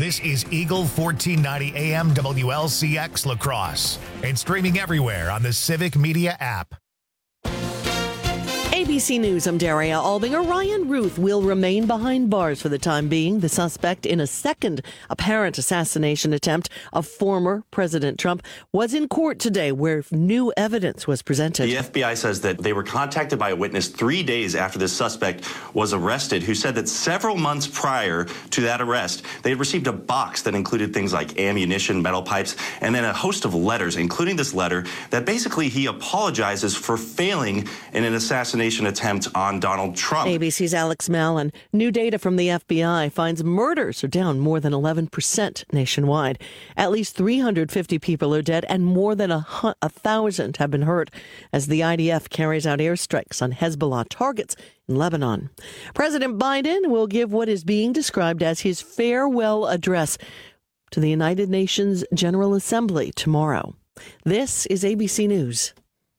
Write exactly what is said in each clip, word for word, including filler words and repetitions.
This is Eagle fourteen ninety A M W L C X La Crosse and streaming everywhere on the Civic Media app. A B C News, I'm Daria Albinger. Ryan Ruth will remain behind bars for the time being. The suspect in a second apparent assassination attempt of former President Trump was in court today where new evidence was presented. The F B I says that they were contacted by a witness three days after this suspect was arrested who said that several months prior to that arrest, they had received a box that included things like ammunition, metal pipes, and then a host of letters, including this letter that basically he apologizes for failing in an assassination attempt on Donald Trump. A B C's Alex Mallon. New data from the F B I finds murders are down more than eleven percent nationwide. At least three hundred fifty people are dead and more than a, a thousand have been hurt as the I D F carries out airstrikes on Hezbollah targets in Lebanon. President Biden will give what is being described as his farewell address to the United Nations General Assembly tomorrow. This is A B C News.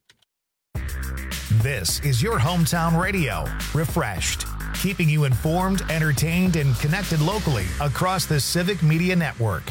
This is your hometown radio, Refreshed, keeping you informed, entertained, and connected locally across the Civic Media Network.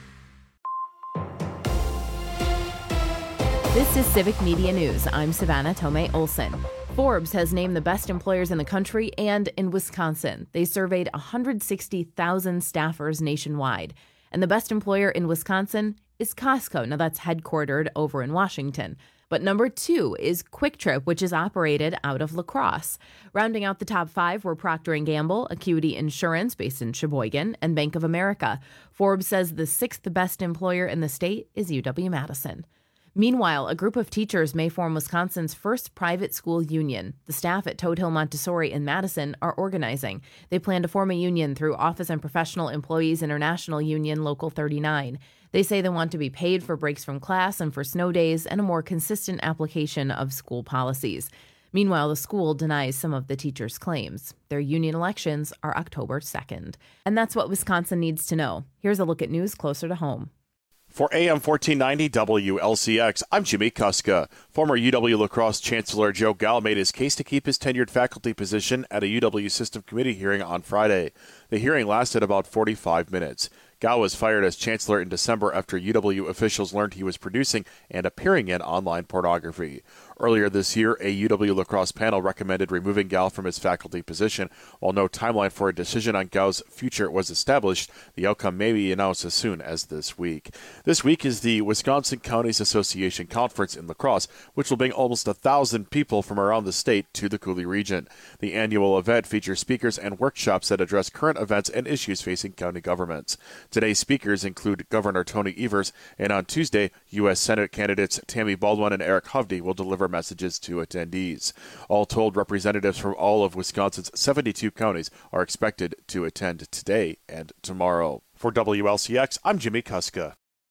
This is Civic Media News. I'm Savannah Tomei Olson. Forbes has named the best employers in the country and in Wisconsin. They surveyed one hundred sixty thousand staffers nationwide. And the best employer in Wisconsin is Costco. Now, that's headquartered over in Washington. But number two is Quick Trip, which is operated out of La Crosse. Rounding out the top five were Procter and Gamble, Acuity Insurance, based in Sheboygan, and Bank of America. Forbes says the sixth best employer in the state is U W-Madison. Meanwhile, a group of teachers may form Wisconsin's first private school union. The staff at Toad Hill Montessori in Madison are organizing. They plan to form a union through Office and Professional Employees International Union Local thirty-nine. They say they want to be paid for breaks from class and for snow days and a more consistent application of school policies. Meanwhile, the school denies some of the teachers' claims. Their union elections are October second. And that's what Wisconsin needs to know. Here's a look at news closer to home. For A M fourteen ninety W L C X, I'm Jimmy Kuska. Former U W-La Crosse Chancellor Joe Gall made his case to keep his tenured faculty position at a U W System Committee hearing on Friday. The hearing lasted about forty-five minutes. Gall was fired as chancellor in December after U W officials learned he was producing and appearing in online pornography. Earlier this year, a U W-La Crosse panel recommended removing Gall from his faculty position. While no timeline for a decision on Gall's future was established, the outcome may be announced as soon as this week. This week is the Wisconsin Counties Association Conference in La Crosse, which will bring almost a thousand people from around the state to the Cooley region. The annual event features speakers and workshops that address current events and issues facing county governments. Today's speakers include Governor Tony Evers, and on Tuesday, U S Senate candidates Tammy Baldwin and Eric Hovde will deliver messages to attendees. All told, representatives from all of Wisconsin's seventy-two counties are expected to attend today and tomorrow. For W L C X, I'm Jimmy Kuska.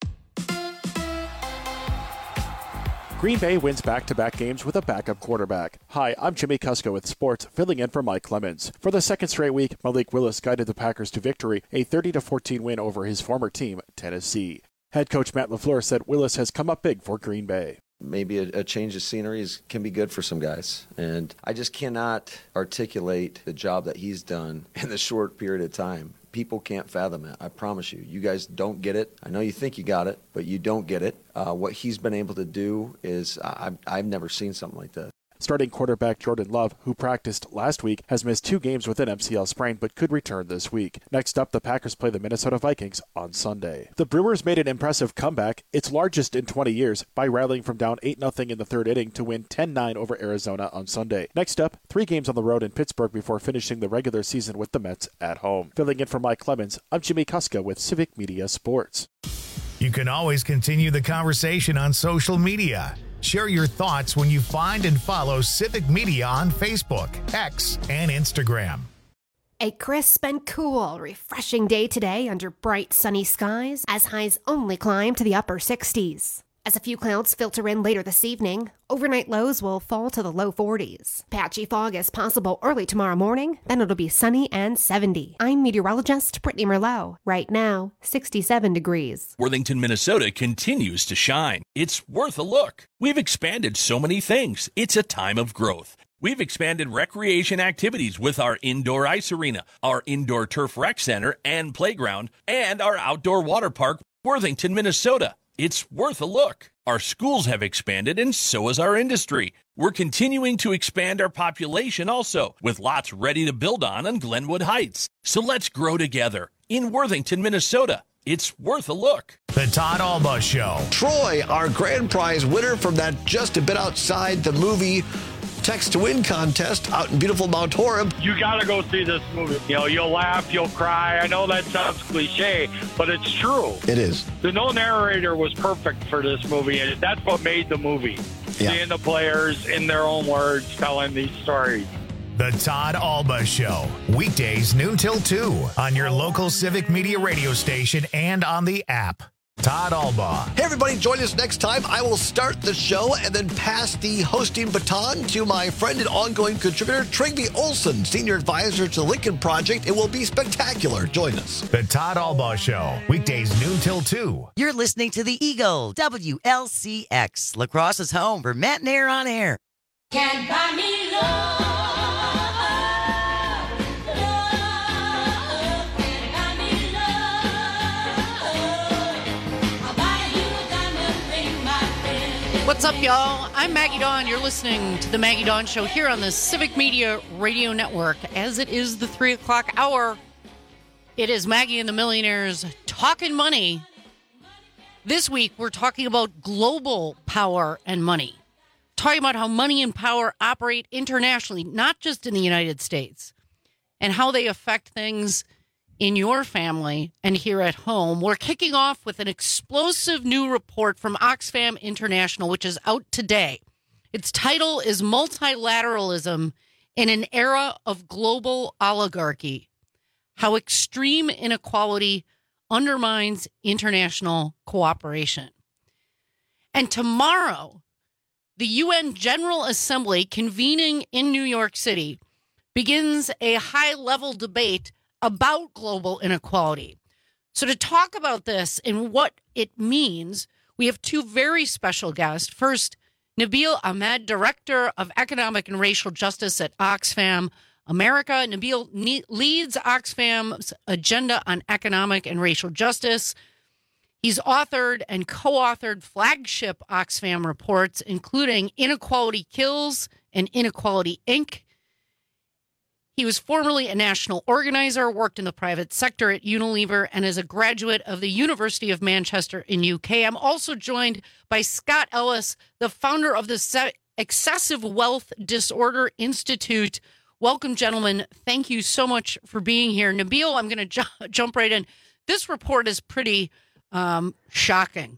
Green Bay wins back-to-back games with a backup quarterback. Hi, I'm Jimmy Kuska with sports, filling in for Mike Clemens. For the second straight week, Malik Willis guided the Packers to victory, a thirty to fourteen win over his former team, Tennessee. Head coach Matt LaFleur said Willis has come up big for Green Bay. Maybe a, a change of scenery is, can be good for some guys. And I just cannot articulate the job that he's done in the short period of time. People can't fathom it. I promise you. You guys don't get it. I know you think you got it, but you don't get it. Uh, what he's been able to do is I've, I've never seen something like this. Starting quarterback Jordan Love, who practiced last week, has missed two games with an M C L sprain but could return this week. Next up, the Packers play the Minnesota Vikings on Sunday. The Brewers made an impressive comeback, its largest in twenty years, by rallying from down eight nothing in the third inning to win ten nine over Arizona on Sunday. Next up, three games on the road in Pittsburgh before finishing the regular season with the Mets at home. Filling in for Mike Clemens, I'm Jimmy Kuska with Civic Media Sports. You can always continue the conversation on social media. Share your thoughts when you find and follow Civic Media on Facebook, X, and Instagram. A crisp and cool, refreshing day today under bright, sunny skies as highs only climb to the upper sixties. As a few clouds filter in later this evening, overnight lows will fall to the low forties. Patchy fog is possible early tomorrow morning, then it'll be sunny and seventy. I'm meteorologist Brittany Merlot. Right now, sixty-seven degrees. Worthington, Minnesota continues to shine. It's worth a look. We've expanded so many things. It's a time of growth. We've expanded recreation activities with our indoor ice arena, our indoor turf rec center and playground, and our outdoor water park, Worthington, Minnesota. It's worth a look. Our schools have expanded, and so has our industry. We're continuing to expand our population also, with lots ready to build on in Glenwood Heights. So let's grow together in Worthington, Minnesota. It's worth a look. The Todd Alba Show. Troy, our grand prize winner from that Just a Bit Outside the Movie Text to Win contest out in beautiful Mount Horeb. You got to go see this movie. You know, you'll laugh, you'll cry. I know that sounds cliche, but it's true. It is. The no narrator was perfect for this movie, and that's what made the movie. Yeah. Seeing the players in their own words telling these stories. The Todd Alba Show. Weekdays noon till two on your local Civic Media radio station and on the app. Todd Alba. Hey, everybody, join us next time. I will start the show and then pass the hosting baton to my friend and ongoing contributor, Trygve Olsen, Senior Advisor to the Lincoln Project. It will be spectacular. Join us. The Todd Alba Show. Weekdays noon till two. You're listening to the Eagle, W L C X, La Crosse's home for Matt and Air on Air. Can't buy me love. What's up, y'all? I'm Maggie Dawn. You're listening to the Maggie Dawn Show here on the Civic Media Radio Network. As it is the three o'clock hour, it is Maggie and the Millionaires talking money. This week, we're talking about global power and money. Talking about how money and power operate internationally, not just in the United States, and how they affect things in your family and here at home. We're kicking off with an explosive new report from Oxfam International, which is out today. Its title is Multilateralism in an Era of Global Oligarchy: How Extreme Inequality Undermines International Cooperation. And tomorrow, the U N General Assembly, convening in New York City, begins a high-level debate about global inequality. So to talk about this and what it means, we have two very special guests. First, Nabil Ahmed, Director of Economic and Racial Justice at Oxfam America. Nabil ne- leads Oxfam's agenda on economic and racial justice. He's authored and co-authored flagship Oxfam reports, including Inequality Kills and Inequality, Incorporated. He was formerly a national organizer, worked in the private sector at Unilever, and is a graduate of the University of Manchester in U K. I'm also joined by Scott Ellis, the founder of the Se- Excessive Wealth Disorder Institute. Welcome, gentlemen. Thank you so much for being here. Nabil, I'm going to ju- jump right in. This report is pretty um, shocking.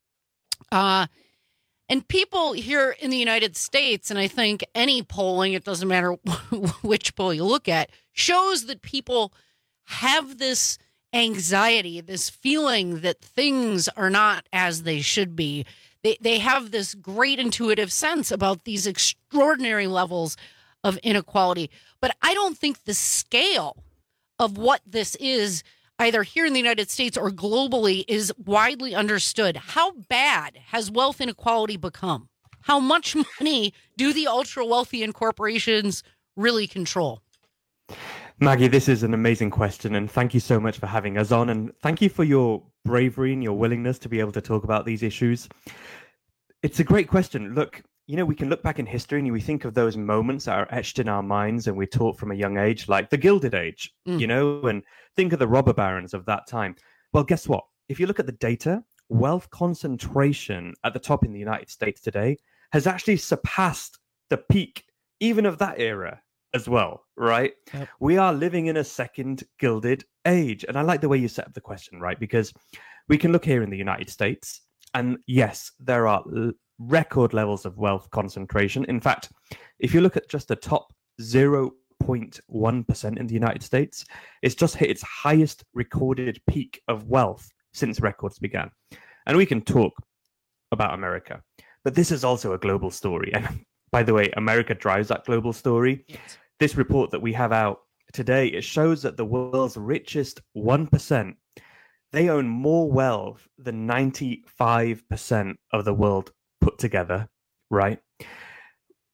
Uh And people here in the United States, and I think any polling, it doesn't matter which poll you look at, shows that people have this anxiety, this feeling that things are not as they should be. They, they have this great intuitive sense about these extraordinary levels of inequality. But I don't think the scale of what this is, either here in the United States or globally, is widely understood. How bad has wealth inequality become? How much money do the ultra wealthy and corporations really control? Maggie, this is an amazing question, and thank you so much for having us on, and thank you for your bravery and your willingness to be able to talk about these issues. It's a great question. Look, you know, we can look back in history and we think of those moments that are etched in our minds and we're taught from a young age, like the Gilded Age, mm. you know, and think of the robber barons of that time. Well, guess what? If you look at the data, wealth concentration at the top in the United States today has actually surpassed the peak even of that era as well, right? Yep. We are living in a second Gilded Age. And I like the way you set up the question, right? Because we can look here in the United States, and yes, there are l- record levels of wealth concentration. In fact, if you look at just the top zero point one percent in the United States, it's just hit its highest recorded peak of wealth since records began. And we can talk about America, but this is also a global story. And by the way, America drives that global story. Yes. This report that we have out today, it shows that the world's richest one percent, they own more wealth than ninety-five percent of the world put together, right?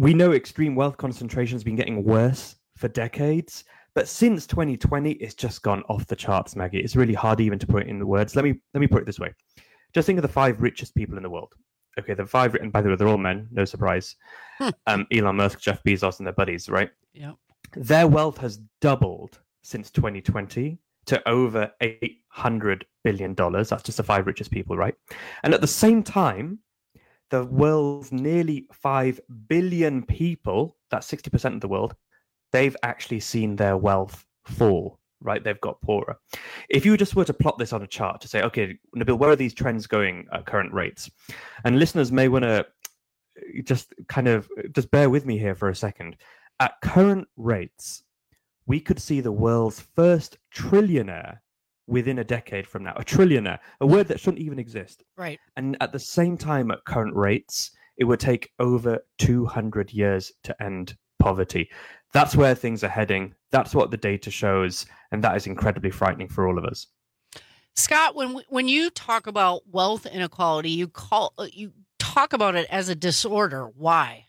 we know extreme wealth concentration has been getting worse for decades, but since twenty twenty, it's just gone off the charts, Maggie. It's really hard even to put it in the words. Let me let me put it this way. Just think of the five richest people in the world. Okay, the five, and by the way, they're all men, no surprise. um, Elon Musk, Jeff Bezos, and their buddies, right? Yeah. Their wealth has doubled since twenty twenty to over eight hundred billion dollars. That's just the five richest people, right? And at the same time, the world's nearly five billion people, that's sixty percent of the world, they've actually seen their wealth fall, right? They've got poorer. If you just were to plot this on a chart to say, okay, Nabil, where are these trends going at current rates? And listeners may want to just kind of, just bear with me here for a second. At current rates, we could see the world's first trillionaire within a decade from now. A trillionaire, a word that shouldn't even exist. Right. And at the same time, at current rates, it would take over two hundred years to end poverty. That's where things are heading. That's what the data shows. And that is incredibly frightening for all of us. Scott, when when you talk about wealth inequality, you call you talk about it as a disorder. Why?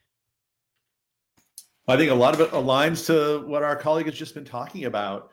I think a lot of it aligns to what our colleague has just been talking about.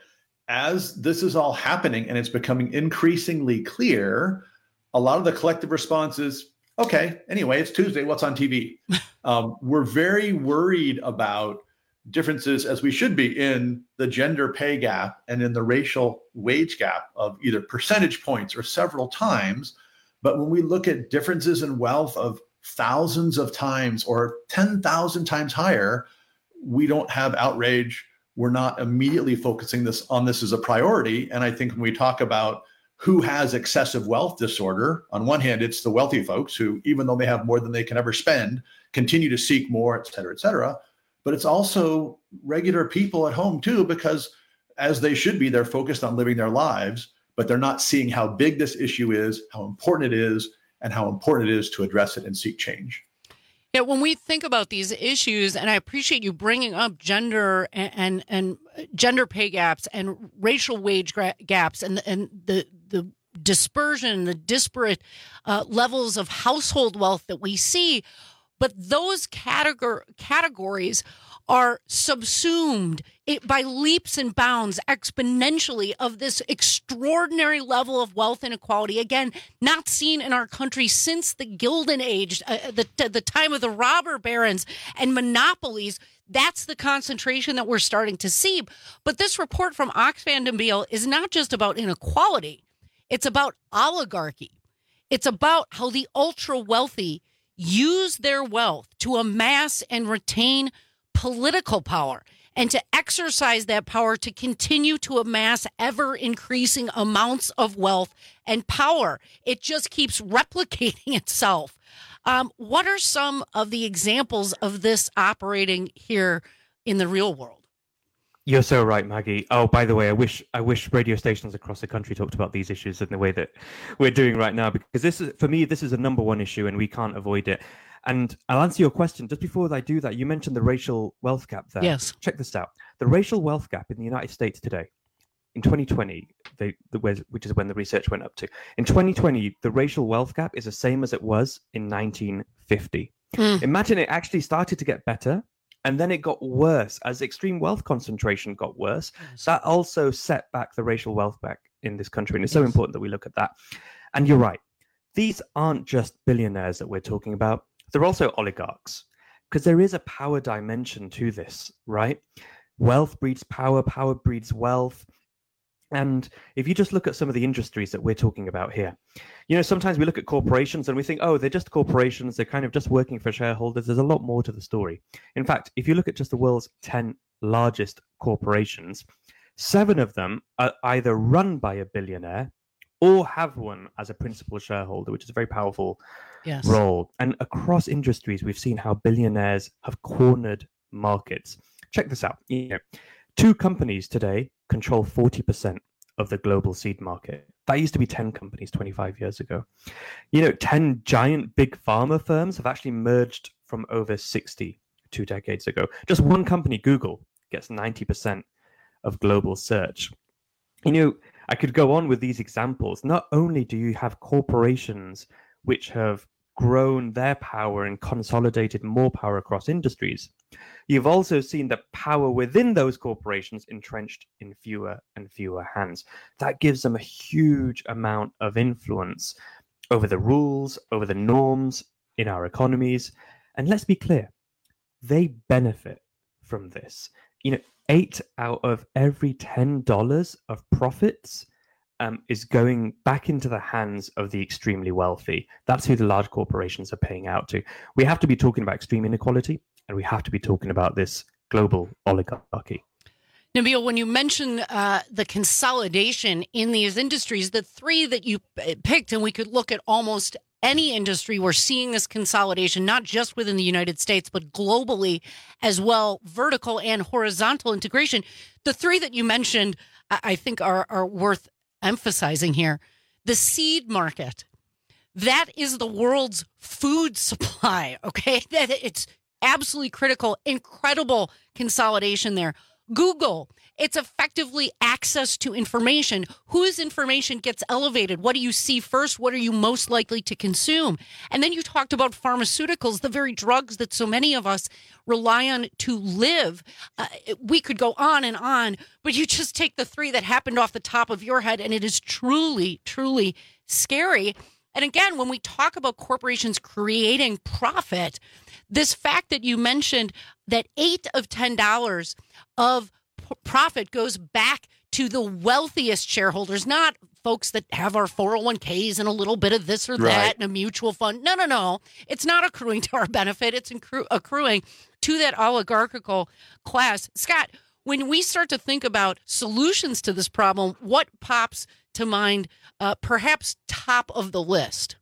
As this is all happening and it's becoming increasingly clear, a lot of the collective response is, okay, anyway, it's Tuesday, what's on T V? um, we're very worried about differences, as we should be, in the gender pay gap and in the racial wage gap of either percentage points or several times. But when we look at differences in wealth of thousands of times or ten thousand times higher, we don't have outrage. We're not immediately focusing this on this as a priority. And I think when we talk about who has excessive wealth disorder, on one hand, it's the wealthy folks who, even though they have more than they can ever spend, continue to seek more, et cetera, et cetera. But it's also regular people at home too, because as they should be, they're focused on living their lives, but they're not seeing how big this issue is, how important it is, and how important it is to address it and seek change. Yeah, when we think about these issues, and I appreciate you bringing up gender and and, and gender pay gaps and racial wage gra- gaps and and the the dispersion, the disparate uh, levels of household wealth that we see, but those categor- categories are subsumed it, by leaps and bounds exponentially of this extraordinary level of wealth inequality, again, not seen in our country since the Gilded Age, uh, the, the time of the robber barons and monopolies. That's the concentration that we're starting to see. But this report from Oxfam and Beale is not just about inequality. It's about oligarchy. It's about how the ultra-wealthy use their wealth to amass and retain political power and to exercise that power to continue to amass ever increasing amounts of wealth and power. It just keeps replicating itself. Um, what are some of the examples of this operating here in the real world? You're so right, Maggie. Oh, by the way, I wish I wish radio stations across the country talked about these issues in the way that we're doing right now, because this is, for me, this is a number one issue and we can't avoid it. And I'll answer your question. Just before I do that, you mentioned the racial wealth gap there. Yes. Check this out. The racial wealth gap in the United States today, in twenty twenty, they, the, which is when the research went up to, in twenty twenty, the racial wealth gap is the same as it was in nineteen fifty. Mm. Imagine it actually started to get better, and then it got worse as extreme wealth concentration got worse. Yes. That also set back the racial wealth back in this country, and it's yes. so important that we look at that. And you're right. These aren't just billionaires that we're talking about. They're also oligarchs, because there is a power dimension to this, right? Wealth breeds power, power breeds wealth. And if you just look at some of the industries that we're talking about here, you know, sometimes we look at corporations and we think, oh, they're just corporations. They're kind of just working for shareholders. There's a lot more to the story. In fact, if you look at just the world's ten largest corporations, seven of them are either run by a billionaire or have one as a principal shareholder, which is a very powerful yes. role. And across industries, we've seen how billionaires have cornered markets. Check this out. You know, two companies today control forty percent of the global seed market. That used to be ten companies twenty-five years ago. You know, ten giant big pharma firms have actually merged from over sixty two decades ago. Just one company, Google, gets ninety percent of global search. You know, I could go on with these examples. Not only do you have corporations which have grown their power and consolidated more power across industries, you've also seen the power within those corporations entrenched in fewer and fewer hands. That gives them a huge amount of influence over the rules, over the norms in our economies. And let's be clear, they benefit from this. You know, eight out of every ten dollars of profits um, is going back into the hands of the extremely wealthy. That's who the large corporations are paying out to. We have to be talking about extreme inequality, and we have to be talking about this global oligarchy. Nabil, when you mention uh, the consolidation in these industries, the three that you picked, and we could look at almost any industry, we're seeing this consolidation, not just within the United States, but globally as well, vertical and horizontal integration. The three that you mentioned, I think, are, are worth emphasizing here. The seed market, that is the world's food supply, okay? That it's absolutely critical, incredible consolidation there. Google, it's effectively access to information. Whose information gets elevated? What do you see first? What are you most likely to consume? And then you talked about pharmaceuticals, the very drugs that so many of us rely on to live. Uh, we could go on and on, but you just take the three that happened off the top of your head, and it is truly, truly scary. And again, when we talk about corporations creating profit, this fact that you mentioned that eight of ten dollars of p- profit goes back to the wealthiest shareholders, not folks that have our four oh one k's and a little bit of this or that right. and a mutual fund. No, no, no. It's not accruing to our benefit. It's accru- accruing to that oligarchical class. Scott, when we start to think about solutions to this problem, what pops to mind, uh, perhaps top of the list?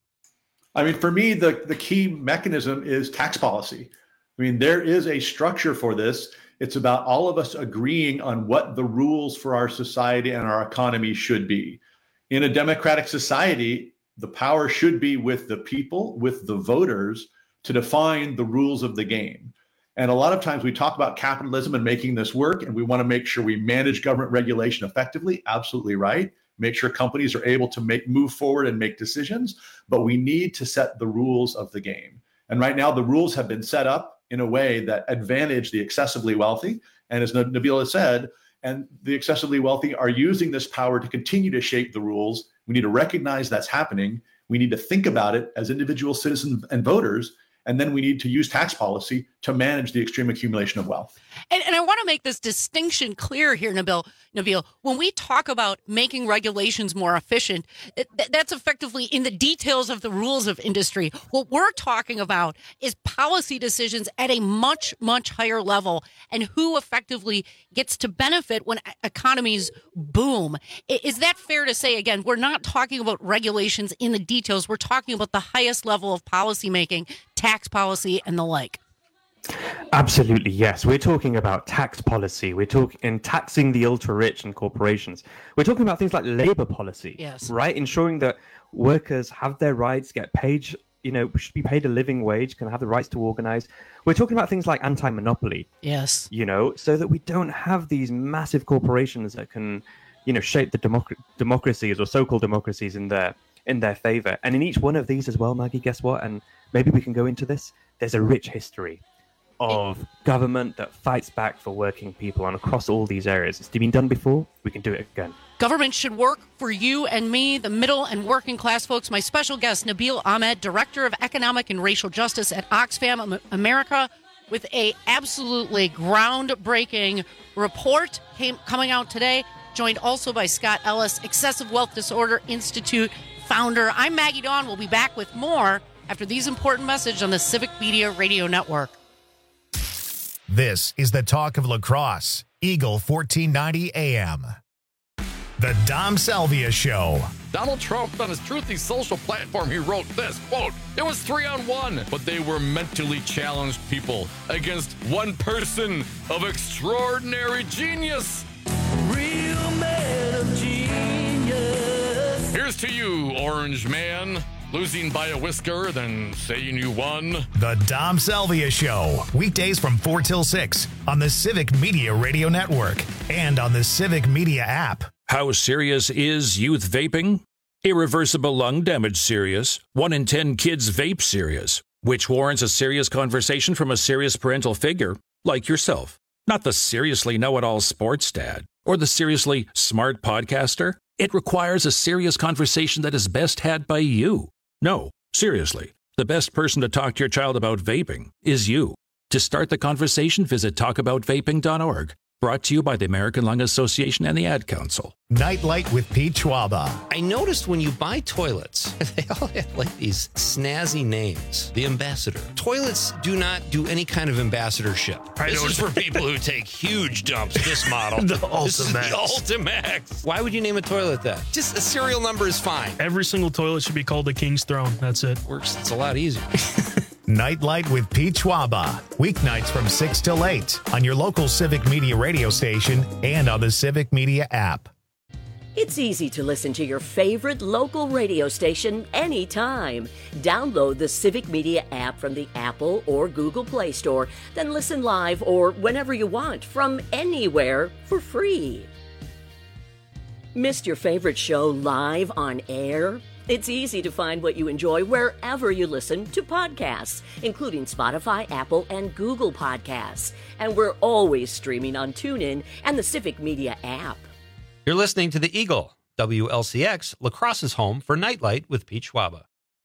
I mean, for me, the, the key mechanism is tax policy. I mean, there is a structure for this. It's about all of us agreeing on what the rules for our society and our economy should be. In a democratic society, the power should be with the people, with the voters, to define the rules of the game. And a lot of times we talk about capitalism and making this work, and we want to make sure we manage government regulation effectively. Absolutely right. Make sure companies are able to make move forward and make decisions, but we need to set the rules of the game. And right now, the rules have been set up in a way that advantage the excessively wealthy. And as Nabil said, and the excessively wealthy are using this power to continue to shape the rules. We need to recognize that's happening. We need to think about it as individual citizens and voters. And then we need to use tax policy to manage the extreme accumulation of wealth. And, and I want to make this distinction clear here, Nabil. Nabil, when we talk about making regulations more efficient, it, that's effectively in the details of the rules of industry. What we're talking about is policy decisions at a much, much higher level and who effectively gets to benefit when economies boom. Is that fair to say? Again, we're not talking about regulations in the details. We're talking about the highest level of policymaking, tax policy, and the like. Absolutely, yes. We're talking about tax policy. We're talking in taxing the ultra-rich and corporations. We're talking about things like labor policy, yes, right? Ensuring that workers have their rights, get paid, you know, should be paid a living wage, can have the rights to organize. We're talking about things like anti-monopoly, yes, you know, so that we don't have these massive corporations that can, you know, shape the democ- democracies or so-called democracies in their in their favor. And in each one of these as well, Maggie, guess what? And maybe we can go into this. There's a rich history of government that fights back for working people and across all these areas. It's been done before. We can do it again. Government should work for you and me, the middle and working class folks. My special guest, Nabil Ahmed, Director of Economic and Racial Justice at Oxfam America, with a absolutely groundbreaking report came, coming out today, joined also by Scott Ellis, Excessive Wealth Disorder Institute founder. I'm Maggie Dawn. We'll be back with more after these important messages on the Civic Media Radio Network. This is the Talk of La Crosse, Eagle fourteen ninety A M. The Dom Salvia Show. Donald Trump, on his Truthy social platform, he wrote this, quote, "It was three on one, but they were mentally challenged people against one person of extraordinary genius." Real man of genius. Here's to you, Orange Man. Losing by a whisker, then saying you won. The Dom Salvia Show. Weekdays from four till six on the Civic Media Radio Network and on the Civic Media app. How serious is youth vaping? Irreversible lung damage serious. One in ten kids vape serious, which warrants a serious conversation from a serious parental figure like yourself. Not the seriously know-it-all sports dad or the seriously smart podcaster. It requires a serious conversation that is best had by you. No, seriously, the best person to talk to your child about vaping is you. To start the conversation, visit talk about vaping dot org. Brought to you by the American Lung Association and the Ad Council. Nightlight with Pete Schwaba. I noticed when you buy toilets, they all have like these snazzy names. The Ambassador. Toilets do not do any kind of ambassadorship. I this don't- is for people who take huge dumps. This model. The This is the Ultimax. Ultimax. Why would you name a toilet that? Just a serial number is fine. Every single toilet should be called the King's Throne. That's it. Works. It's a lot easier. Nightlight with Pete Schwaba. Weeknights from six till eight on your local Civic Media radio station and on the Civic Media app. It's easy to listen to your favorite local radio station anytime. Download the Civic Media app from the Apple or Google Play Store, then listen live or whenever you want from anywhere for free. Missed your favorite show live on air? It's easy to find what you enjoy wherever you listen to podcasts, including Spotify, Apple, and Google Podcasts. And we're always streaming on TuneIn and the Civic Media app. You're listening to The Eagle, W L C X, La Crosse's home for Nightlight with Pete Schwaba.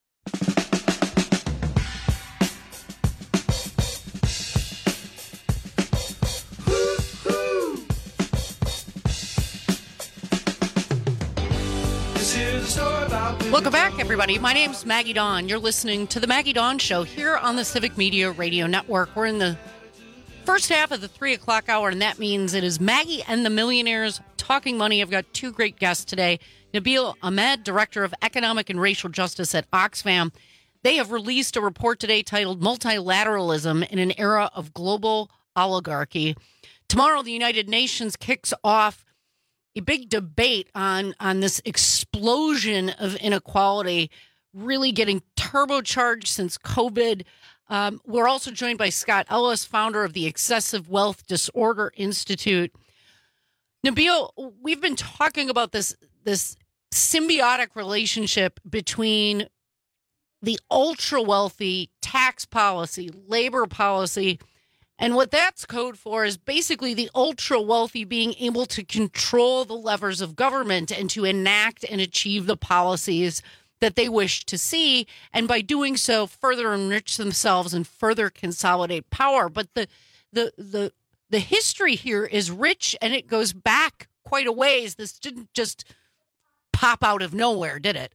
Welcome back, everybody. My name's Maggie Dawn. You're listening to the Maggie Dawn Show here on the Civic Media Radio Network. We're in the first half of the three o'clock hour, and that means it is Maggie and the Millionaires Talking Money. I've got two great guests today. Nabil Ahmed, Director of Economic and Racial Justice at Oxfam. They have released a report today titled Multilateralism in an Era of Global Oligarchy. Tomorrow, the United Nations kicks off a big debate on, on this explosion of inequality really getting turbocharged since COVID. Um, we're also joined by Scott Ellis, founder of the Excessive Wealth Disorder Institute. Nabil, we've been talking about this, this symbiotic relationship between the ultra-wealthy tax policy, labor policy, and what that's code for is basically the ultra-wealthy being able to control the levers of government and to enact and achieve the policies that they wish to see, and by doing so, further enrich themselves and further consolidate power. But the the the the history here is rich, and it goes back quite a ways. This didn't just pop out of nowhere, did it?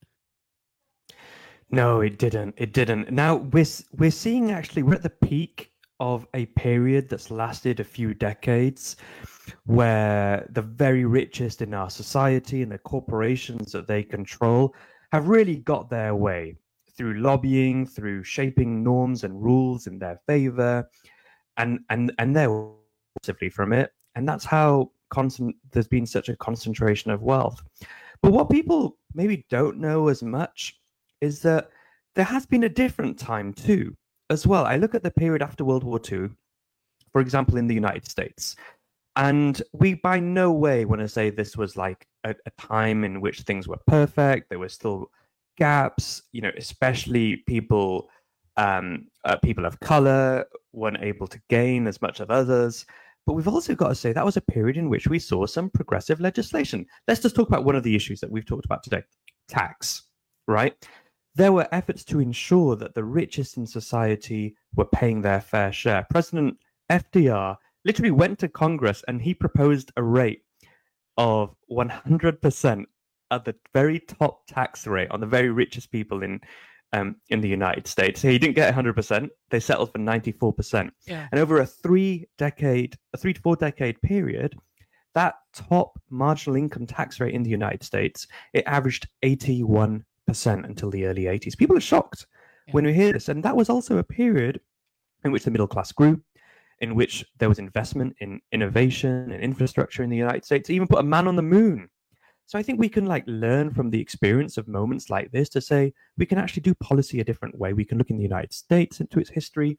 No, it didn't. It didn't. Now we're we're seeing actually we're at the peak of a period that's lasted a few decades, where the very richest in our society and the corporations that they control have really got their way through lobbying, through shaping norms and rules in their favor, and and and they're passively from it. And that's how constant there's been such a concentration of wealth. But what people maybe don't know as much is that there has been a different time too, as well. I look at the period after World War Two, for example, in the United States, and we by no way want to say this was like a, a time in which things were perfect. There were still gaps, you know, especially people, um, uh, people of color weren't able to gain as much as others. But we've also got to say that was a period in which we saw some progressive legislation. Let's just talk about one of the issues that we've talked about today, tax, right? There were efforts to ensure that the richest in society were paying their fair share. President F D R literally went to Congress and he proposed a rate of one hundred percent at the very top tax rate on the very richest people in um, in the United States. So he didn't get one hundred percent. They settled for ninety-four percent. Yeah. And over a three decade, a three to four decade period, that top marginal income tax rate in the United States, it averaged eighty-one percent until the early eighties. People are shocked yeah. when we hear this. And that was also a period in which the middle class grew, in which there was investment in innovation and infrastructure in the United States, to even put a man on the moon. So I think we can like learn from the experience of moments like this to say we can actually do policy a different way. We can look in the United States into its history,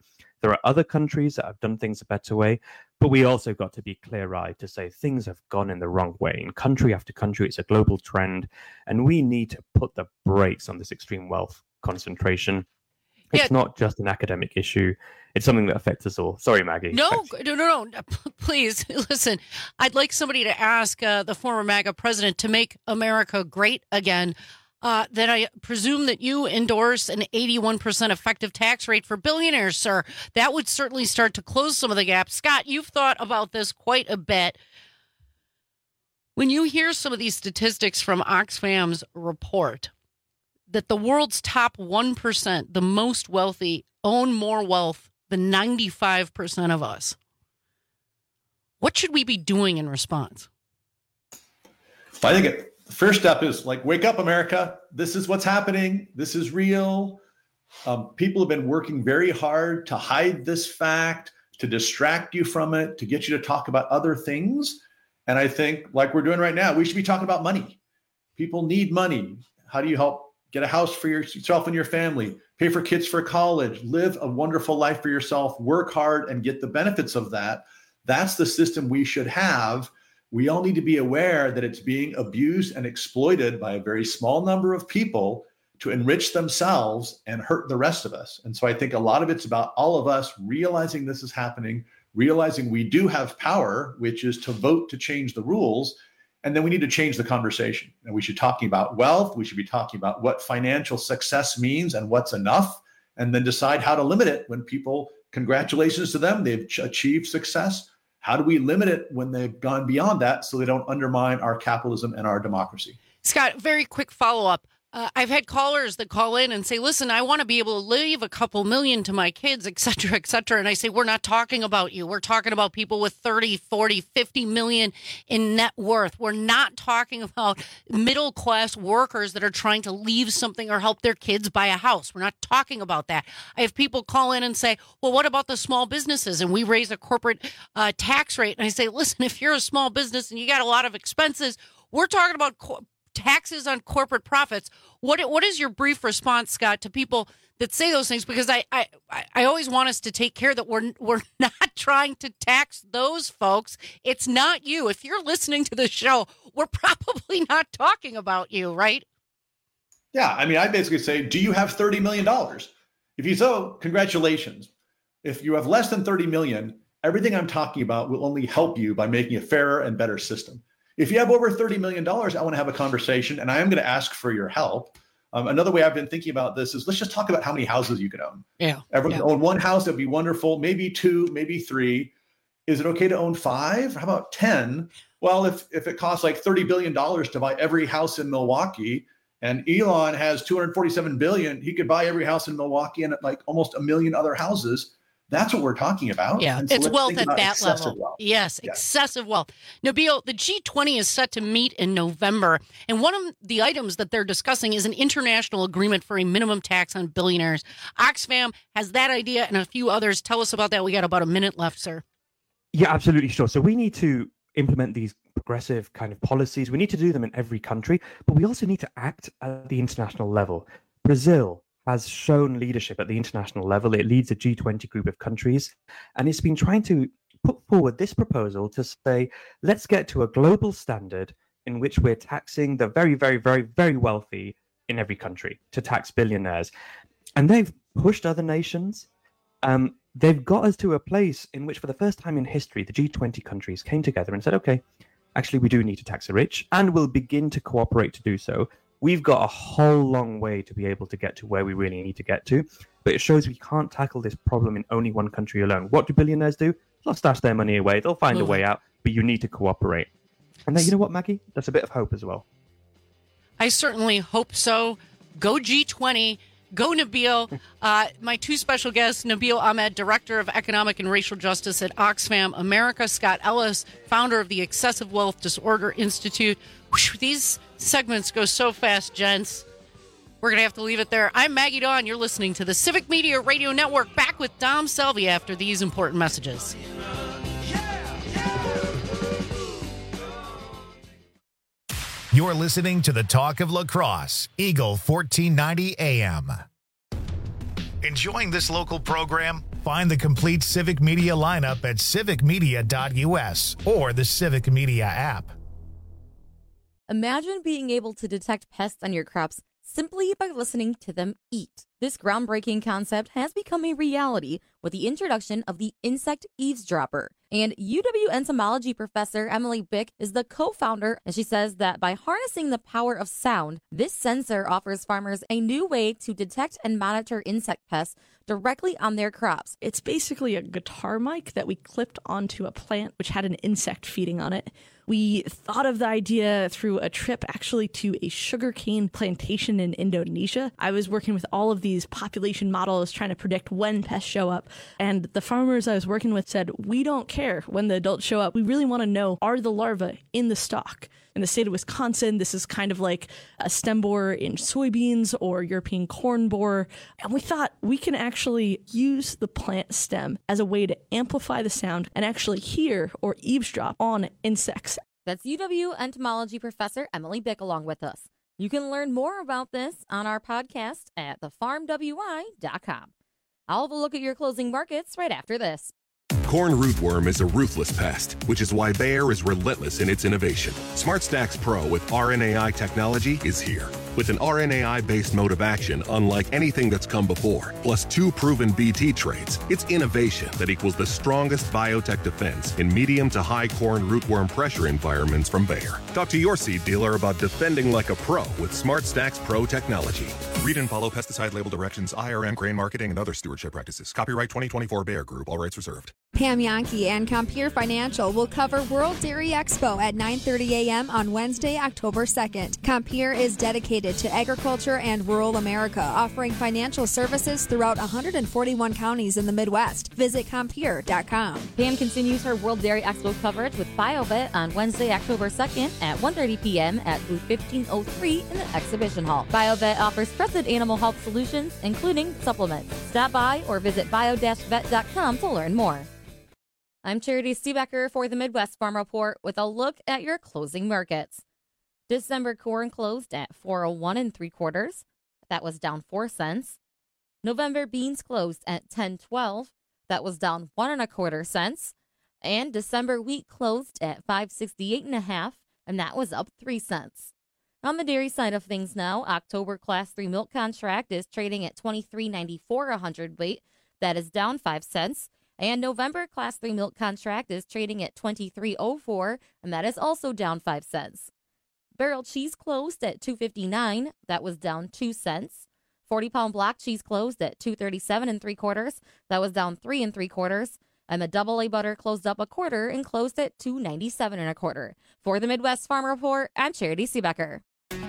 There are other countries that have done things a better way, but we also got to be clear-eyed to say things have gone in the wrong way. In country after country, it's a global trend, and we need to put the brakes on this extreme wealth concentration. It's yeah. not just an academic issue. It's something that affects us all. Sorry, Maggie. No, no, no, no. Please, listen. I'd like somebody to ask uh, the former MAGA president to make America great again. Uh, that I presume that you endorse an eighty-one percent effective tax rate for billionaires, sir. That would certainly start to close some of the gaps. Scott, you've thought about this quite a bit. When you hear some of these statistics from Oxfam's report, that the world's top one percent, the most wealthy, own more wealth than ninety-five percent of us, what should we be doing in response? I think it, the first step is like, wake up, America. This is what's happening. This is real. Um, people have been working very hard to hide this fact, to distract you from it, to get you to talk about other things. And I think, like we're doing right now, we should be talking about money. People need money. How do you help get a house for yourself and your family, pay for kids for college, live a wonderful life for yourself, work hard and get the benefits of that? That's the system we should have. We all need to be aware that it's being abused and exploited by a very small number of people to enrich themselves and hurt the rest of us. And so I think a lot of it's about all of us realizing this is happening, realizing we do have power, which is to vote to change the rules. And then we need to change the conversation. And we should be talking about wealth. We should be talking about what financial success means and what's enough, and then decide how to limit it when people, congratulations to them, they've achieved success. How do we limit it when they've gone beyond that so they don't undermine our capitalism and our democracy? Scott, very quick follow-up. Uh, I've had callers that call in and say, listen, I want to be able to leave a couple million to my kids, et cetera, et cetera. And I say, we're not talking about you. We're talking about people with thirty, forty, fifty million in net worth. We're not talking about middle class workers that are trying to leave something or help their kids buy a house. We're not talking about that. I have people call in and say, well, what about the small businesses? And we raise a corporate uh, tax rate. And I say, listen, if you're a small business and you got a lot of expenses, we're talking about co- taxes on corporate profits. What what is your brief response, Scott, to people that say those things? Because I I, I always want us to take care that we're we're not trying to tax those folks. It's not you. If you're listening to the show, we're probably not talking about you, right? Yeah, I mean, I basically say, do you have thirty million dollars? If you so, congratulations. If you have less than thirty million dollars, everything I'm talking about will only help you by making a fairer and better system. If you have over thirty million dollars, I want to have a conversation, and I am going to ask for your help. Um, another way I've been thinking about this is let's just talk about how many houses you could own. Yeah. Everyone yeah. own one house, that'd be wonderful. Maybe two, maybe three. Is it okay to own five? How about ten? Well, if if it costs like thirty billion dollars to buy every house in Milwaukee, and Elon has two hundred forty-seven billion dollars, he could buy every house in Milwaukee and like almost a million other houses. That's what we're talking about. Yeah, and so it's wealth at that level. Wealth. Yes, yes, excessive wealth. Nabil, the G twenty is set to meet in November, and one of the items that they're discussing is an international agreement for a minimum tax on billionaires. Oxfam has that idea and a few others. Tell us about that. We got about a minute left, sir. Yeah, absolutely sure. So we need to implement these progressive kind of policies. We need to do them in every country, but we also need to act at the international level. Brazil has shown leadership at the international level. It leads a G twenty group of countries, and it's been trying to put forward this proposal to say, let's get to a global standard in which we're taxing the very, very, very, very wealthy in every country, to tax billionaires. And they've pushed other nations. Um, they've got us to a place in which, for the first time in history, the G twenty countries came together and said, okay, actually, we do need to tax the rich, and we'll begin to cooperate to do so. We've got a whole long way to be able to get to where we really need to get to, but it shows we can't tackle this problem in only one country alone. What do billionaires do? They'll stash their money away. They'll find mm. a way out, but you need to cooperate. And then, you know what, Maggie? That's a bit of hope as well. I certainly hope so. Go G twenty. Go Nabil. Uh, my two special guests, Nabil Ahmed, Director of Economic and Racial Justice at Oxfam America, Scott Ellis, founder of the Excessive Wealth Disorder Institute. Whew, these segments go so fast, gents. We're going to have to leave it there. I'm Maggie Dawn. You're listening to the Civic Media Radio Network. Back with Dom Selvey after these important messages. You're listening to the Talk of La Crosse, Eagle fourteen ninety A M. Enjoying this local program? Find the complete Civic Media lineup at civic media dot u s or the Civic Media app. Imagine being able to detect pests on your crops simply by listening to them eat. This groundbreaking concept has become a reality with the introduction of the insect eavesdropper. And U W entomology professor Emily Bick is the co-founder, and she says that by harnessing the power of sound, this sensor offers farmers a new way to detect and monitor insect pests directly on their crops. It's basically a guitar mic that we clipped onto a plant which had an insect feeding on it. We thought of the idea through a trip actually to a sugarcane plantation in Indonesia. I was working with all of these population models trying to predict when pests show up. And the farmers I was working with said, we don't care when the adults show up. We really want to know, are the larvae in the stalk? In the state of Wisconsin, this is kind of like a stem borer in soybeans or European corn borer. And we thought we can actually use the plant stem as a way to amplify the sound and actually hear or eavesdrop on insects. That's U W entomology professor Emily Bick along with us. You can learn more about this on our podcast at the farm w i dot com. I'll have a look at your closing markets right after this. Corn rootworm is a ruthless pest, which is why Bayer is relentless in its innovation. SmartStax Pro with R N A I technology is here. With an R N A I-based mode of action unlike anything that's come before, plus two proven B T traits, it's innovation that equals the strongest biotech defense in medium to high corn rootworm pressure environments from Bayer. Talk to your seed dealer about defending like a pro with SmartStax Pro technology. Read and follow pesticide label directions, I R M grain marketing, and other stewardship practices. Copyright twenty twenty-four Bayer Group. All rights reserved. Pam Yankee and Compeer Financial will cover World Dairy Expo at nine thirty a.m. on Wednesday, October second. Compeer is dedicated to agriculture and rural America, offering financial services throughout one hundred forty-one counties in the Midwest. Visit compeer dot com. Pam continues her World Dairy Expo coverage with BioVet on Wednesday, October second at one thirty p.m. at booth fifteen oh three in the exhibition hall. BioVet offers trusted animal health solutions, including supplements. Stop by or visit bio dash vet dot com to learn more. I'm Charity Seebecker for the Midwest Farm Report with a look at your closing markets. December corn closed at four oh one and three quarters. That was down four cents. November beans closed at ten twelve. That was down one and a quarter cents. And December wheat closed at five sixty-eight and a half, and that was up three cents. On the dairy side of things now, October Class three milk contract is trading at twenty-three ninety-four a hundredweight. That is down five cents. And November Class three milk contract is trading at twenty-three oh four, and that is also down five cents. Barrel cheese closed at two fifty-nine. That was down two cents. forty-pound block cheese closed at two thirty-seven and three quarters. That was down three and three quarters. And the double A butter closed up a quarter and closed at two ninety-seven and a quarter. For the Midwest Farm Report, I'm Charity Seebecker.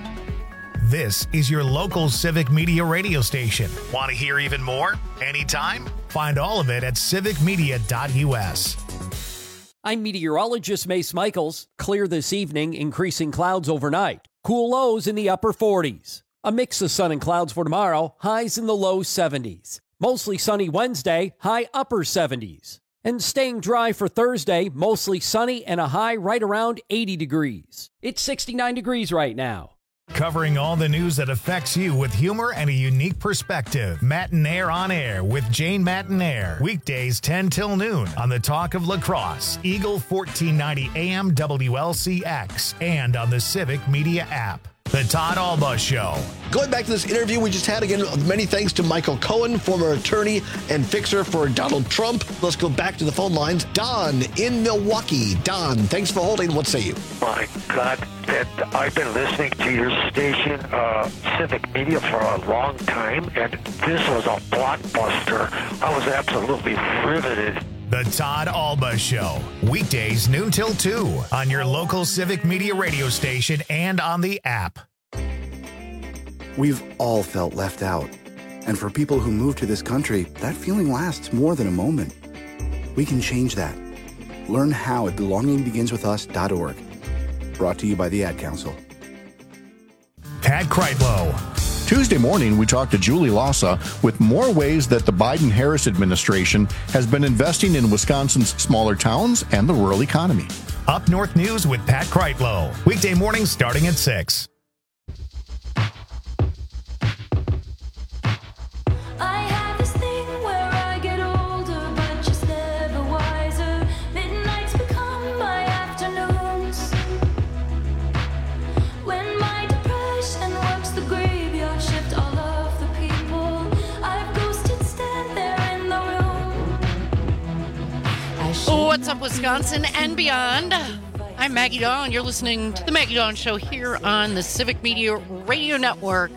This is your local Civic Media radio station. Want to hear even more? Anytime? Find all of it at civic media dot u s. I'm meteorologist Mace Michaels. Clear this evening, increasing clouds overnight. Cool lows in the upper forties. A mix of sun and clouds for tomorrow, highs in the low seventies. Mostly sunny Wednesday, high upper seventies. And staying dry for Thursday, mostly sunny and a high right around eighty degrees. It's sixty-nine degrees right now. Covering all the news that affects you with humor and a unique perspective. Matinaire on Air with Jane Matinaire. Weekdays ten till noon on the Talk of La Crosse, Eagle fourteen ninety A M W L C X, and on the Civic Media app. The Todd Alba Show. Going back to this interview we just had, again, many thanks to Michael Cohen, former attorney and fixer for Donald Trump. Let's go back to the phone lines. Don in Milwaukee. Don, thanks for holding. What say you? My God, that I've been listening to your station, uh, Civic Media, for a long time, and this was a blockbuster. I was absolutely riveted. The Todd Alba Show. Weekdays noon till two on your local Civic Media radio station and on the app. We've all felt left out. And for people who move to this country, that feeling lasts more than a moment. We can change that. Learn how at belonging begins with us dot org. Brought to you by the Ad Council. Pat Kreitlow. Tuesday morning, we talked to Julie Lassa with more ways that the Biden-Harris administration has been investing in Wisconsin's smaller towns and the rural economy. Up North News with Pat Kreitlow. Weekday mornings starting at six. I have this thing where I get older what's up, Wisconsin and beyond? I'm Maggie Dawn. You're listening to The Maggie Dawn Show here on the Civic Media Radio Network.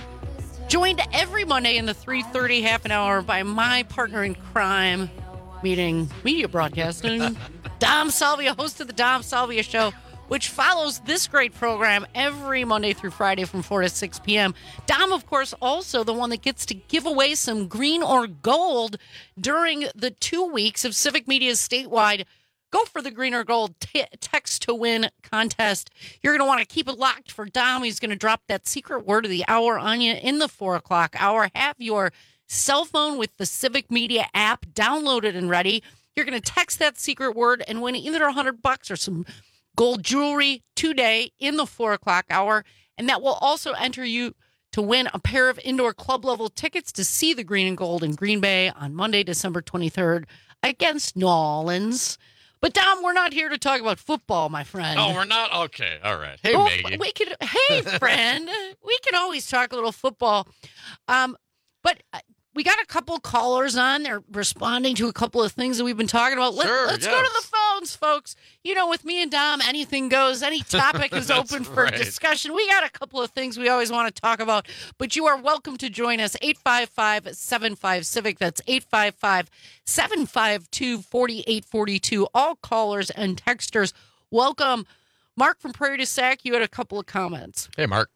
Joined every Monday in the three thirty half an hour by my partner in crime, meaning media broadcasting, Dom Salvia, host of the Dom Salvia Show, which follows this great program every Monday through Friday from four to six p.m. Dom, of course, also the one that gets to give away some green or gold during the two weeks of Civic Media's statewide Go for the Green or Gold t- text to win contest. You're going to want to keep it locked for Dom. He's going to drop that secret word of the hour on you in the four o'clock hour. Have your cell phone with the Civic Media app downloaded and ready. You're going to text that secret word and win either one hundred bucks or some gold jewelry today in the four o'clock hour. And that will also enter you to win a pair of indoor club level tickets to see the Green and Gold in Green Bay on Monday, December twenty-third against New Orleans. But Dom, we're not here to talk about football, my friend. Oh, we're not? Okay, all right. Hey, oh, Maggie. We could, hey, friend. We can always talk a little football. Um, but we got a couple callers on. They're responding to a couple of things that we've been talking about. Let, Sure, let's yes. go to the phones, folks. You know, with me and Dom, anything goes. Any topic is That's open for right. discussion. We got a couple of things we always want to talk about, but you are welcome to join us. eight five five, seven five, CIVIC. That's eight five five, seven five two, four eight four two. All callers and texters, welcome. Mark from Prairie du Sac, you had a couple of comments. Hey, Mark.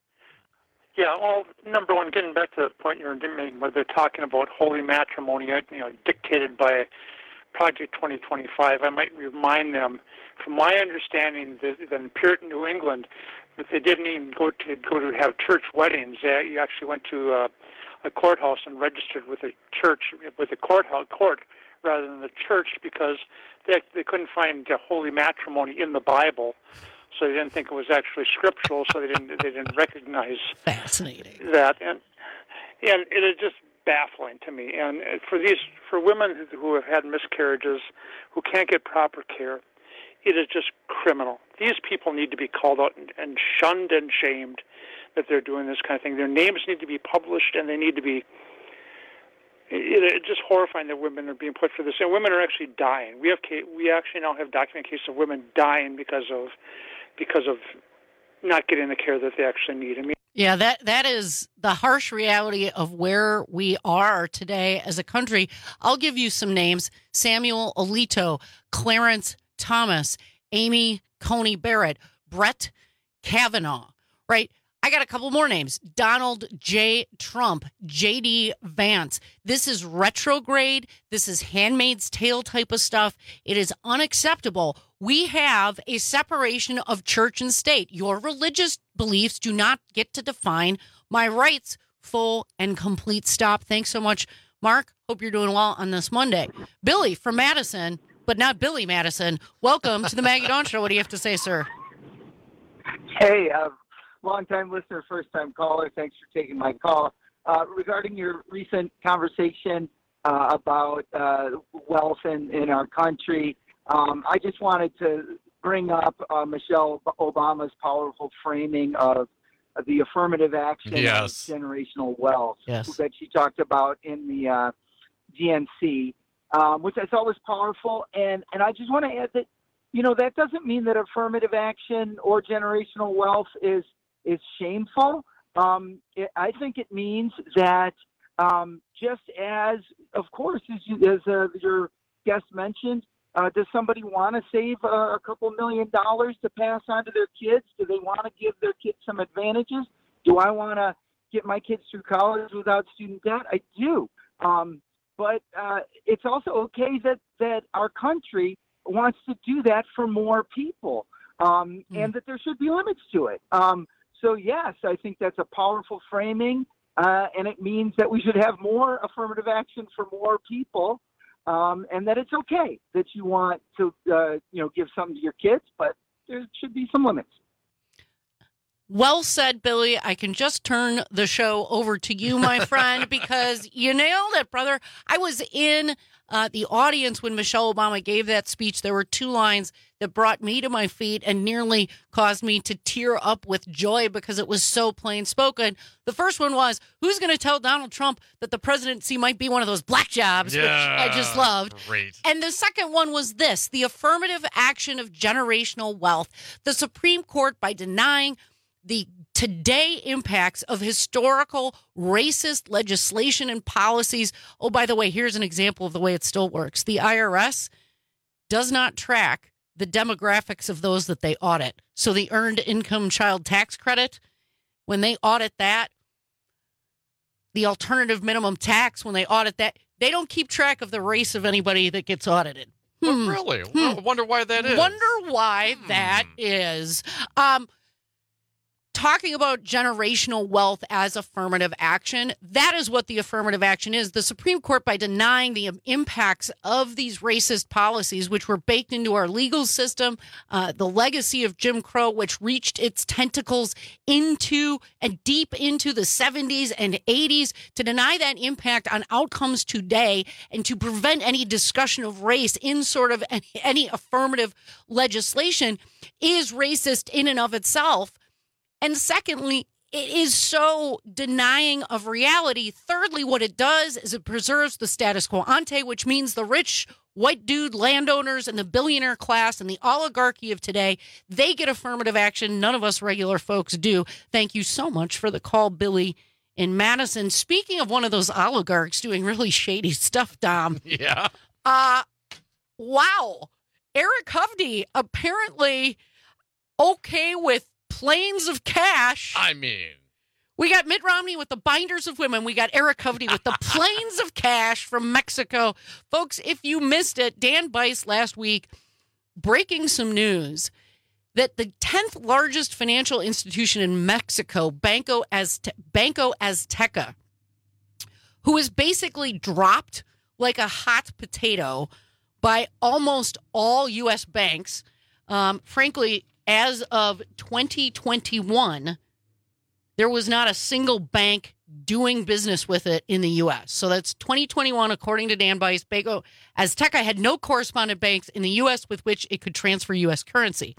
Yeah, well, number one, getting back to the point you were making, where they're talking about holy matrimony, you know, dictated by Project twenty twenty-five, I might remind them, from my understanding, that, that in Puritan New England, that they didn't even go to go to have church weddings. They, you actually went to uh, a courthouse and registered with a church, with a courthouse court, rather than the church, because they they couldn't find uh, holy matrimony in the Bible. So they didn't think it was actually scriptural, so they didn't they didn't recognize Fascinating. that, and and it is just baffling to me. And for these for women who have had miscarriages, who can't get proper care, it is just criminal. These people need to be called out and, and shunned and shamed that they're doing this kind of thing. Their names need to be published, and they need to be. It, it's just horrifying that women are being put for this, and women are actually dying. We have we actually now have documented cases of women dying because of. because of not getting the care that they actually need. I mean, Yeah, that that is the harsh reality of where we are today as a country. I'll give you some names: Samuel Alito, Clarence Thomas, Amy Coney Barrett, Brett Kavanaugh, right? I got a couple more names: Donald J. Trump, J D. Vance. This is retrograde. This is Handmaid's Tale type of stuff. It is unacceptable. We have a separation of church and state. Your religious beliefs do not get to define my rights. Full and complete stop. Thanks so much, Mark. Hope you're doing well on this Monday. Billy from Madison, but not Billy Madison. Welcome to the Maggie Dawn Show. What do you have to say, sir? Hey, uh, long-time listener, first-time caller. Thanks for taking my call. Uh, regarding your recent conversation uh, about uh, wealth in, in our country, um, I just wanted to bring up uh, Michelle Obama's powerful framing of, of the affirmative action Yes. and generational wealth Yes. that she talked about in the uh, D N C, um, which I thought was powerful. And, and I just want to add that, you know, that doesn't mean that affirmative action or generational wealth is is shameful. Um, it, I think it means that um, just as, of course, as, you, as uh, your guest mentioned, uh, does somebody want to save uh, a couple million dollars to pass on to their kids? Do they want to give their kids some advantages? Do I want to get my kids through college without student debt? I do. Um, but uh, it's also okay that, that our country wants to do that for more people, um, mm. and that there should be limits to it. Um, so, yes, I think that's a powerful framing, uh, and it means that we should have more affirmative action for more people, um, and that it's okay that you want to, uh, you know, give something to your kids, but there should be some limits. Well said, Billy. I can just turn the show over to you, my friend, because you nailed it, brother. I was in uh, the audience when Michelle Obama gave that speech. There were two lines that brought me to my feet and nearly caused me to tear up with joy because it was so plain spoken. The first one was, who's going to tell Donald Trump that the presidency might be one of those black jobs, Yeah, which I just loved. Great. And the second one was this, the affirmative action of generational wealth. The Supreme Court, by denying the today impacts of historical racist legislation and policies. Oh, by the way, here's an example of the way it still works. The I R S does not track the demographics of those that they audit. So the earned income child tax credit, when they audit that, the alternative minimum tax, when they audit that, they don't keep track of the race of anybody that gets audited. Oh, really? Well, I wonder why that is. Wonder why Hmm. that is. Um, talking about generational wealth as affirmative action, that is what the affirmative action is. The Supreme Court, by denying the impacts of these racist policies, which were baked into our legal system, uh, the legacy of Jim Crow, which reached its tentacles into and deep into the seventies and eighties, to deny that impact on outcomes today and to prevent any discussion of race in sort of any, any affirmative legislation is racist in and of itself. And secondly, it is so denying of reality. Thirdly, what it does is it preserves the status quo ante, which means the rich white dude landowners and the billionaire class and the oligarchy of today, they get affirmative action. None of us regular folks do. Thank you so much for the call, Billy in Madison. Speaking of one of those oligarchs doing really shady stuff, Dom. Yeah. Uh, wow. Eric Hovde apparently okay with planes of cash. I mean, we got Mitt Romney with the binders of women. We got Eric Hovde with the planes of cash from Mexico. Folks, if you missed it, Dan Bice last week breaking some news that the tenth largest financial institution in Mexico, Banco Azte- Banco Azteca, who is basically dropped like a hot potato by almost all U S banks, um, frankly, as of twenty twenty-one, there was not a single bank doing business with it in the U S. So that's twenty twenty-one, according to Dan Bice. Banco Azteca had no correspondent banks in the U S with which it could transfer U S currency.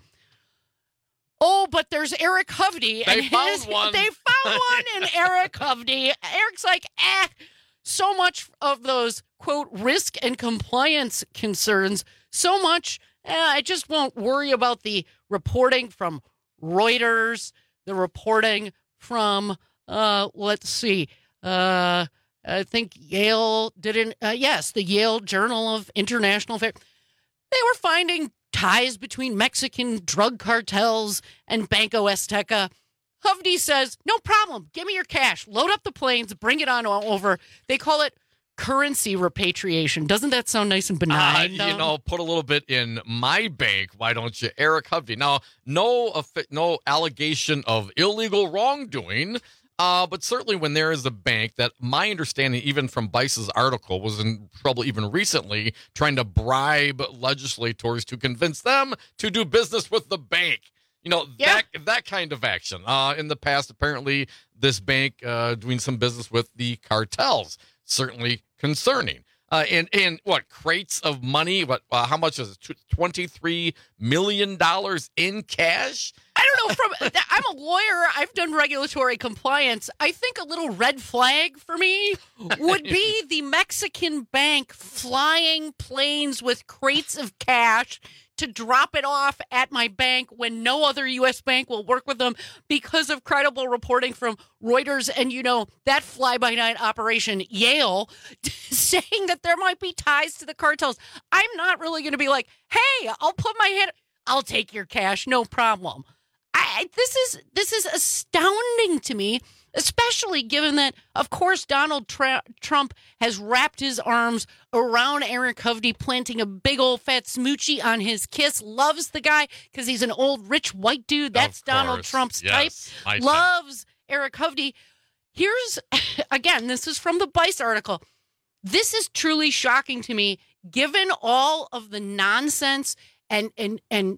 Oh, but there's Eric Hovde. They and found his, one. They found one in Eric Hovde. Eric's like, eh, so much of those, quote, risk and compliance concerns, so much, eh, I just won't worry about the reporting from Reuters, the reporting from, uh, let's see, uh, I think Yale didn't, uh, yes, the Yale Journal of International Affairs. They were finding ties between Mexican drug cartels and Banco Azteca. Hovde says, no problem. Give me your cash. Load up the planes. Bring it on over. They call it currency repatriation. Doesn't that sound nice and benign? Uh, you know, put a little bit in my bank. Why don't you, Eric Hovde? Now, no, no allegation of illegal wrongdoing. Uh, but certainly when there is a bank that, my understanding, even from Bice's article, was in trouble even recently, trying to bribe legislators to convince them to do business with the bank. You know, yeah. that that kind of action. Uh, in the past, apparently, this bank uh, doing some business with the cartels. Certainly concerning. Uh, and, and what, crates of money? What? Uh, how much is it? twenty-three million dollars in cash? I don't know. From I'm a lawyer. I've done regulatory compliance. I think a little red flag for me would be the Mexican bank flying planes with crates of cash to drop it off at my bank when no other U S bank will work with them because of credible reporting from Reuters and, you know, that fly-by-night operation, Yale, saying that there might be ties to the cartels. I'm not really going to be like, hey, I'll put my hand, I'll take your cash, no problem. I, this is this is astounding to me, especially given that, of course, Donald Tra- Trump has wrapped his arms around Eric Hovde, planting a big old fat smoochie on his kiss, loves the guy because he's an old rich white dude. That's Donald Trump's Yes, type. my Loves Eric Hovde. Here's, again, this is from the Bice article. This is truly shocking to me, given all of the nonsense and and and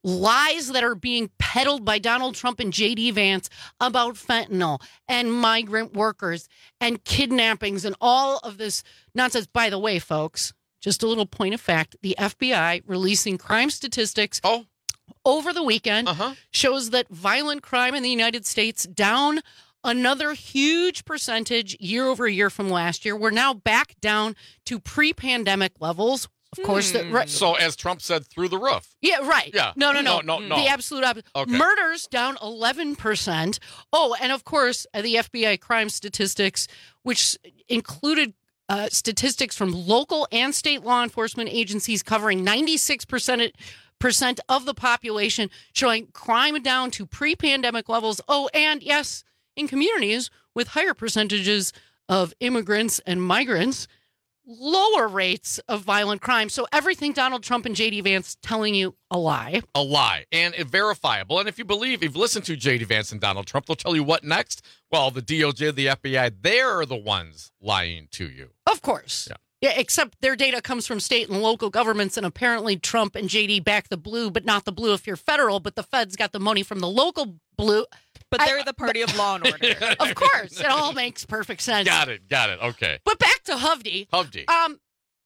lies that are being peddled by Donald Trump and J D Vance about fentanyl and migrant workers and kidnappings and all of this nonsense. By the way, folks, just a little point of fact, the F B I releasing crime statistics oh. over the weekend uh-huh. shows that violent crime in the United States down another huge percentage year over year from last year. We're now back down to pre-pandemic levels. Of course, Hmm. that right. So, as Trump said, through the roof. Yeah, right. Yeah. No, no, no. No, no, no. The absolute opposite. Okay. Murders down eleven percent. Oh, and of course, uh, the F B I crime statistics, which included uh, statistics from local and state law enforcement agencies covering ninety-six percent percent of the population, showing crime down to pre-pandemic levels. Oh, and yes, in communities with higher percentages of immigrants and migrants, lower rates of violent crime. So everything Donald Trump and J D Vance telling you a lie. A lie. And verifiable. And if you believe, if you've listened to J D Vance and Donald Trump, they'll tell you what next? Well, the D O J, the F B I, they're the ones lying to you. Of course. Yeah. Yeah, except their data comes from state and local governments, and apparently Trump and J D back the blue, but not the blue if you're federal, but the feds got the money from the local blue. But they're I, the party of law and order. Of course. It all makes perfect sense. Got it. Got it. Okay. But back to Hovde. Hovde. Um,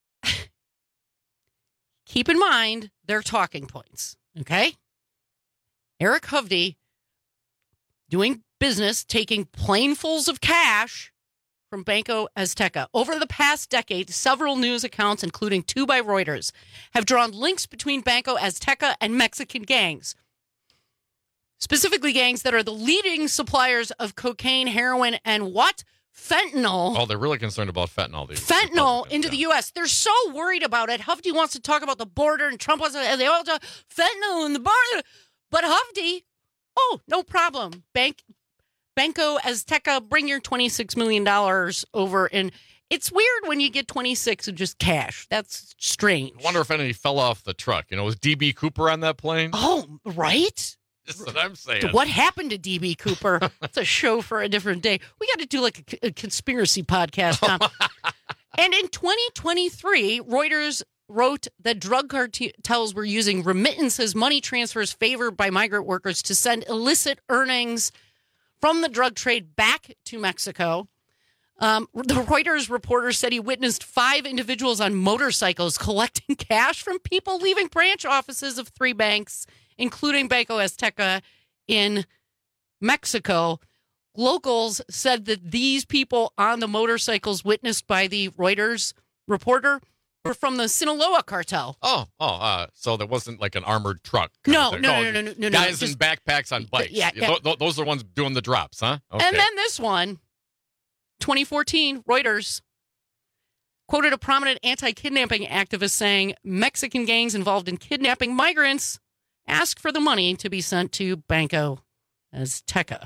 keep in mind their talking points, okay? Eric Hovde doing business, taking planefuls of cash from Banco Azteca. Over the past decade, several news accounts, including two by Reuters, have drawn links between Banco Azteca and Mexican gangs. Specifically, gangs that are the leading suppliers of cocaine, heroin, and what? Fentanyl. Oh, they're really concerned about fentanyl. These fentanyl into yeah. the U S. They're so worried about it. Hovde wants to talk about the border, and Trump wants to, they all talk fentanyl in the border. But Hovde, oh, no problem. Bank, Banco Azteca, bring your twenty-six million dollars over. And it's weird when you get twenty-six and just cash. That's strange. I wonder if any fell off the truck. You know, was D B Cooper on that plane? Oh, right? That's what I'm saying. What happened to D B Cooper? It's a show for a different day. We got to do like a, a conspiracy podcast. Tom. And in twenty twenty-three, Reuters wrote that drug cartels were using remittances, money transfers favored by migrant workers to send illicit earnings from the drug trade back to Mexico. Um, the Reuters reporter said he witnessed five individuals on motorcycles collecting cash from people leaving branch offices of three banks, including Banco Azteca in Mexico. Locals said that these people on the motorcycles witnessed by the Reuters reporter were from the Sinaloa cartel. Oh, oh, uh, so there wasn't like an armored truck. No, no, no, no, no, no, no. Guys no, in backpacks on bikes. Yeah, yeah. Th- th- those are the ones doing the drops, huh? Okay. And then this one, twenty fourteen, Reuters quoted a prominent anti-kidnapping activist saying Mexican gangs involved in kidnapping migrants ask for the money to be sent to Banco Azteca.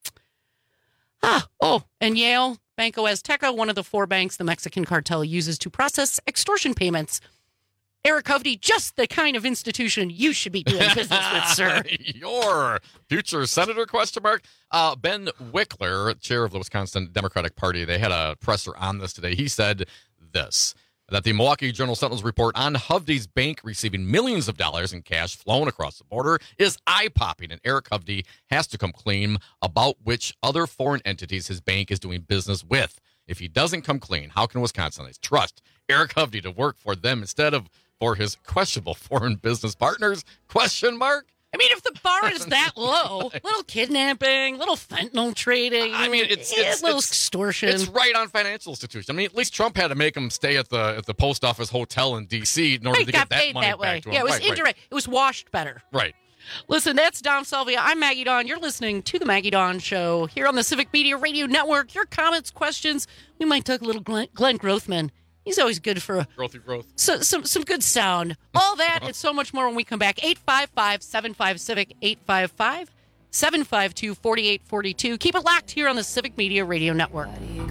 Ah, oh, and Yale, Banco Azteca, one of the four banks the Mexican cartel uses to process extortion payments. Eric Hovde, just the kind of institution you should be doing business with, sir. Your future senator, question mark. Uh, Ben Wickler, chair of the Wisconsin Democratic Party, they had a presser on this today. He said this, that the Milwaukee Journal-Sentinel's report on Hovde's bank receiving millions of dollars in cash flown across the border is eye-popping, and Eric Hovde has to come clean about which other foreign entities his bank is doing business with. If he doesn't come clean, how can Wisconsinites trust Eric Hovde to work for them instead of for his questionable foreign business partners? Question mark. I mean, if the bar is that low, little kidnapping, little fentanyl trading. I mean, it's, it's little it's, extortion. It's right on financial institutions. I mean, at least Trump had to make him stay at the at the post office hotel in D C in order he to got get that paid money that way. back to him. Yeah, it was right, indirect. Right. It was washed better. Right. Listen, that's Dom Salvia. I'm Maggie Dawn. You're listening to the Maggie Dawn Show here on the Civic Media Radio Network. Your comments, questions. We might talk a little Glenn, Glenn Grothman. He's always good for a growthy growth. So, some some good sound. All that and so much more when we come back. eight five five, seven five, Civic, eight five five, seven five two, four eight four two. Keep it locked here on the Civic Media Radio Network.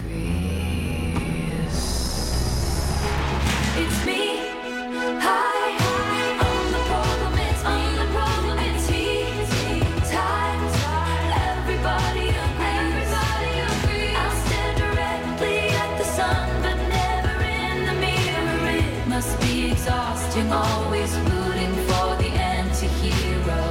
It's me. Hi. Always rooting for the anti-hero.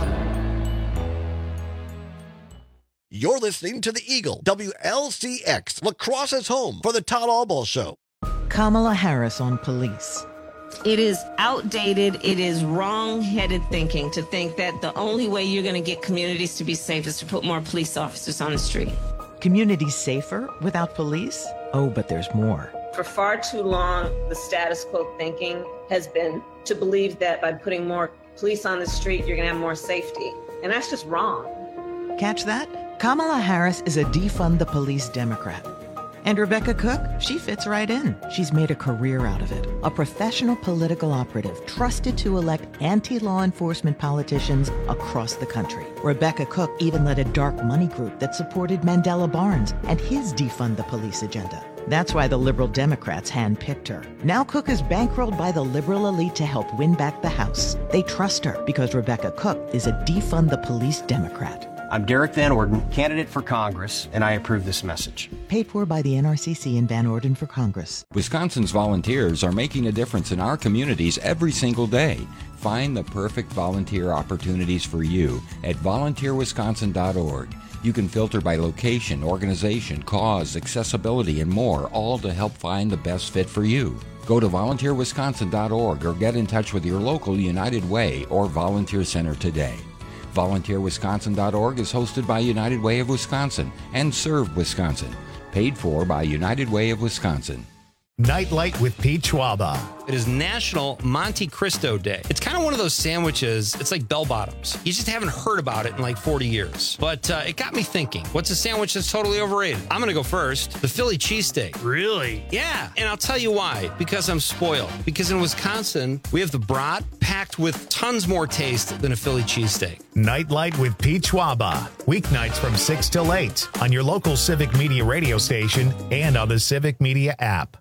You're listening to the Eagle, W L C X, La Crosse's home for the Todd Albaugh Show. Kamala Harris on police. It is outdated, it is wrong-headed thinking to think that the only way you're going to get communities to be safe is to put more police officers on the street. Communities safer without police? Oh, but there's more. For far too long, the status quo thinking has been to believe that by putting more police on the street, you're going to have more safety. And that's just wrong. Catch that? Kamala Harris is a defund the police Democrat. And Rebecca Cook, she fits right in. She's made a career out of it. A professional political operative trusted to elect anti-law enforcement politicians across the country. Rebecca Cook even led a dark money group that supported Mandela Barnes and his defund the police agenda. That's why the liberal Democrats handpicked her. Now Cook is bankrolled by the liberal elite to help win back the House. They trust her because Rebecca Cook is a defund the police Democrat. I'm Derek Van Orden, candidate for Congress, and I approve this message. Paid for by the N R C C and Van Orden for Congress. Wisconsin's volunteers are making a difference in our communities every single day. Find the perfect volunteer opportunities for you at volunteer wisconsin dot org. You can filter by location, organization, cause, accessibility, and more, all to help find the best fit for you. Go to volunteer wisconsin dot org or get in touch with your local United Way or Volunteer Center today. volunteer wisconsin dot org is hosted by United Way of Wisconsin and Serve Wisconsin. Paid for by United Way of Wisconsin. Nightlight with Pete Schwaba. It is National Monte Cristo Day. It's kind of one of those sandwiches, it's like bell bottoms. You just haven't heard about it in like forty years. But uh, it got me thinking, what's a sandwich that's totally overrated? I'm going to go first. The Philly cheesesteak. Really? Yeah. And I'll tell you why. Because I'm spoiled. Because in Wisconsin, we have the brat packed with tons more taste than a Philly cheesesteak. Nightlight with Pete Schwaba. Weeknights from six till eight on your local Civic Media radio station and on the Civic Media app.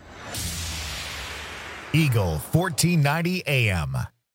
Eagle fourteen ninety A M.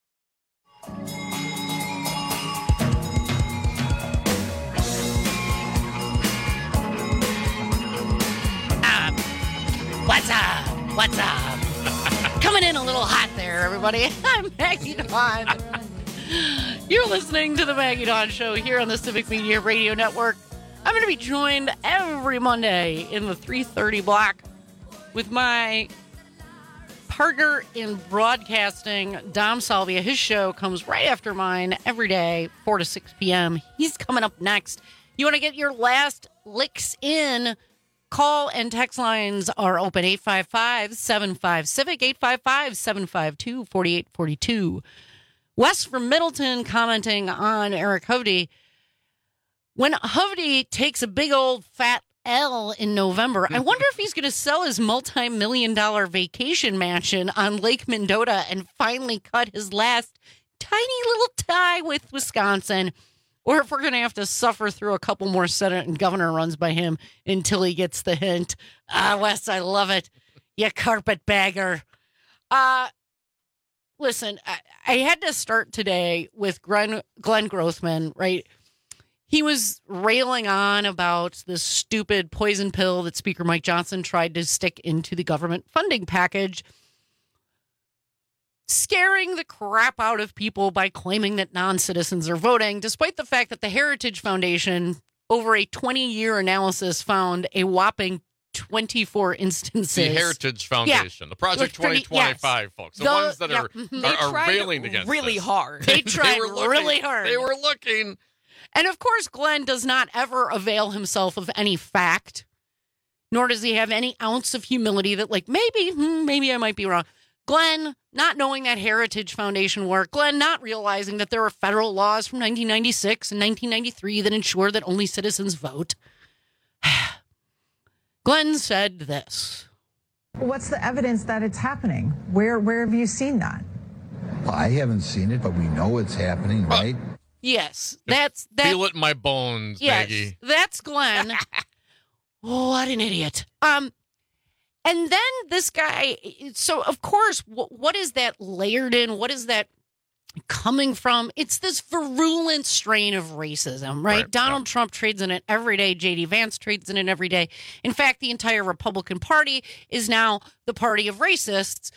Um, what's up? What's up? Coming in a little hot there, everybody. I'm Maggie Dawn. You're listening to the Maggie Dawn Show here on the Civic Media Radio Network. I'm going to be joined every Monday in the three thirty block with my partner in broadcasting, Dom Salvia. His show comes right after mine every day, four to six p.m. He's coming up next. You want to get your last licks in? Call and text lines are open. eight five five, seven five, CIVIC, eight five five, seven five two, four eight four two. Wes from Middleton commenting on Eric Hovde. When Hovde takes a big old fat L in November, I wonder if he's going to sell his multi-million dollar vacation mansion on Lake Mendota and finally cut his last tiny little tie with Wisconsin, or if we're going to have to suffer through a couple more Senate and governor runs by him until he gets the hint. Ah, Wes, I love it. You carpetbagger. Uh, listen, I, I had to start today with Glenn, Glenn Grothman, right? He was railing on about this stupid poison pill that Speaker Mike Johnson tried to stick into the government funding package, scaring the crap out of people by claiming that non-citizens are voting, despite the fact that the Heritage Foundation, over a twenty-year analysis, found a whopping twenty-four instances. The Heritage Foundation, yeah. the Project twenty twenty-five, yes. Folks, the, the ones that yeah. are, mm-hmm. are, are railing against really this. hard. They tried they were looking, really hard. They were looking. And of course, Glenn does not ever avail himself of any fact, nor does he have any ounce of humility that, like, maybe, hmm, maybe I might be wrong. Glenn, not knowing that Heritage Foundation work, Glenn not realizing that there are federal laws from nineteen ninety-six and nineteen ninety-three that ensure that only citizens vote. Glenn said this. What's the evidence that it's happening? Where, where have you seen that? Well, I haven't seen it, but we know it's happening, right? Uh, Yes, that's that. Feel it in my bones, yes, Maggie. That's Glenn. Oh, what an idiot. Um, and then this guy. So of course, what, what is that layered in? What is that coming from? It's this virulent strain of racism, right? right Donald yeah. Trump trades in it every day. J D Vance trades in it every day. In fact, the entire Republican Party is now the party of racists.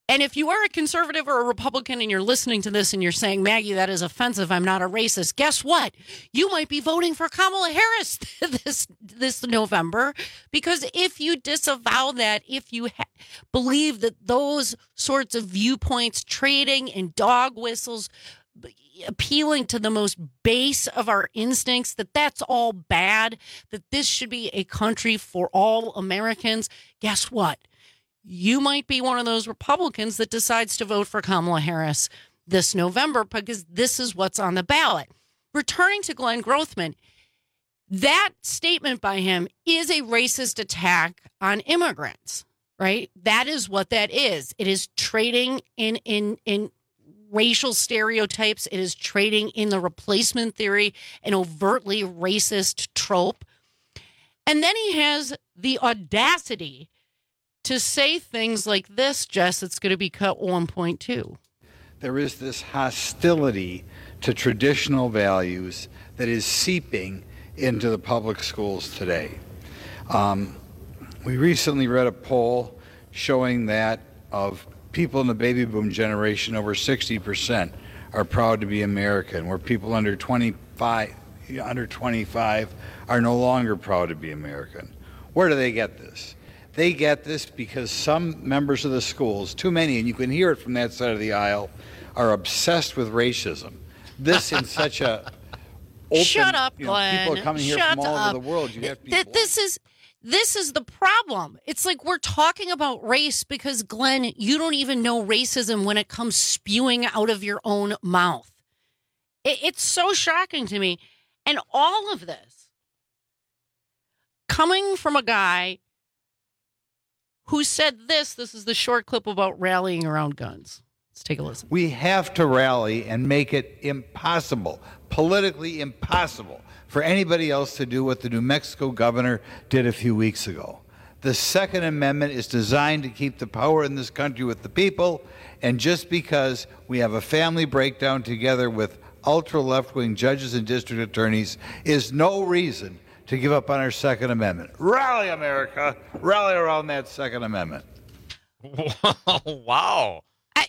And if you are a conservative or a Republican and you're listening to this and you're saying, Maggie, that is offensive, I'm not a racist, guess what? You might be voting for Kamala Harris this this November, because if you disavow that, if you ha- believe that those sorts of viewpoints, trading and dog whistles, appealing to the most base of our instincts, that that's all bad, that this should be a country for all Americans, guess what? You might be one of those Republicans that decides to vote for Kamala Harris this November, because this is what's on the ballot. Returning to Glenn Grothman, that statement by him is a racist attack on immigrants, right? That is what that is. It is trading in in in racial stereotypes. It is trading in the replacement theory, an overtly racist trope. And then he has the audacity to say things like this, Jess, it's going to be cut one point two. There is this hostility to traditional values that is seeping into the public schools today. Um, we recently read a poll showing that of people in the baby boom generation, over sixty percent are proud to be American, where people under twenty-five, under twenty-five are no longer proud to be American. Where do they get this? They get this because some members of the schools, too many, and you can hear it from that side of the aisle, are obsessed with racism. This in such a open, Shut up, you know, Glenn. people are coming here Shut from all up. over the world. You have to be Th- this is this is the problem. It's like we're talking about race because, Glenn, you don't even know racism when it comes spewing out of your own mouth. It, it's so shocking to me. And all of this coming from a guy who said this, this is the short clip about rallying around guns. Let's take a listen. We have to rally and make it impossible, politically impossible, for anybody else to do what the New Mexico governor did a few weeks ago. The Second Amendment is designed to keep the power in this country with the people, and just because we have a family breakdown together with ultra-left-wing judges and district attorneys is no reason to give up on our Second Amendment. Rally, America. Rally around that Second Amendment. Wow. I,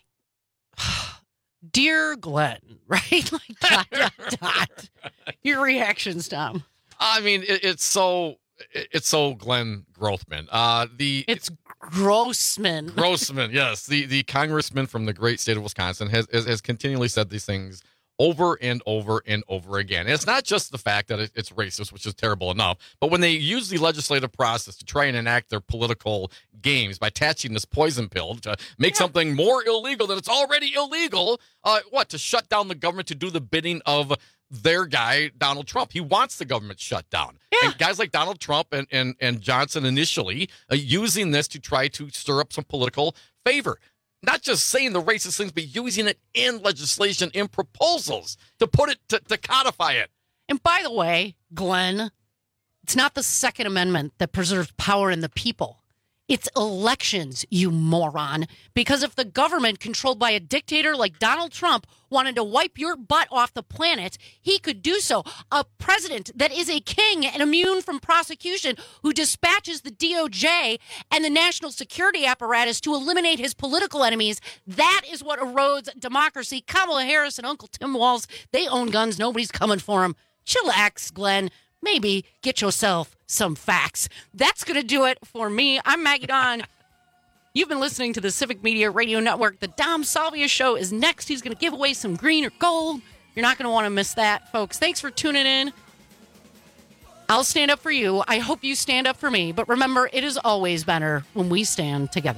dear Glenn, right? Like, dot, dot, dot. Your reactions, Tom. I mean, it, it's so it, it's so Glenn Grothman. Uh, the It's Grossman. Grossman, yes. The the congressman from the great state of Wisconsin has, has, has continually said these things over and over and over again. And it's not just the fact that it, it's racist, which is terrible enough, but when they use the legislative process to try and enact their political games by attaching this poison pill to make yeah. something more illegal than it's already illegal, uh, what, to shut down the government, to do the bidding of their guy, Donald Trump. He wants the government shut down. Yeah. And guys like Donald Trump and, and, and Johnson initially uh, using this to try to stir up some political favor. Not just saying the racist things, but using it in legislation, in proposals, to put it, to, to codify it. And by the way, Glenn, it's not the Second Amendment that preserves power in the people. It's elections, you moron. Because if the government controlled by a dictator like Donald Trump wanted to wipe your butt off the planet, he could do so. A president that is a king and immune from prosecution, who dispatches the D O J and the national security apparatus to eliminate his political enemies, that is what erodes democracy. Kamala Harris and Uncle Tim Walz, they own guns. Nobody's coming for them. Chillax, Glenn. Maybe get yourself some facts. That's going to do it for me. I'm Maggie Dawn. You've been listening to the Civic Media Radio Network. The Dom Salvia Show is next. He's going to give away some green or gold. You're not going to want to miss that, folks. Thanks for tuning in. I'll stand up for you. I hope you stand up for me. But remember, it is always better when we stand together.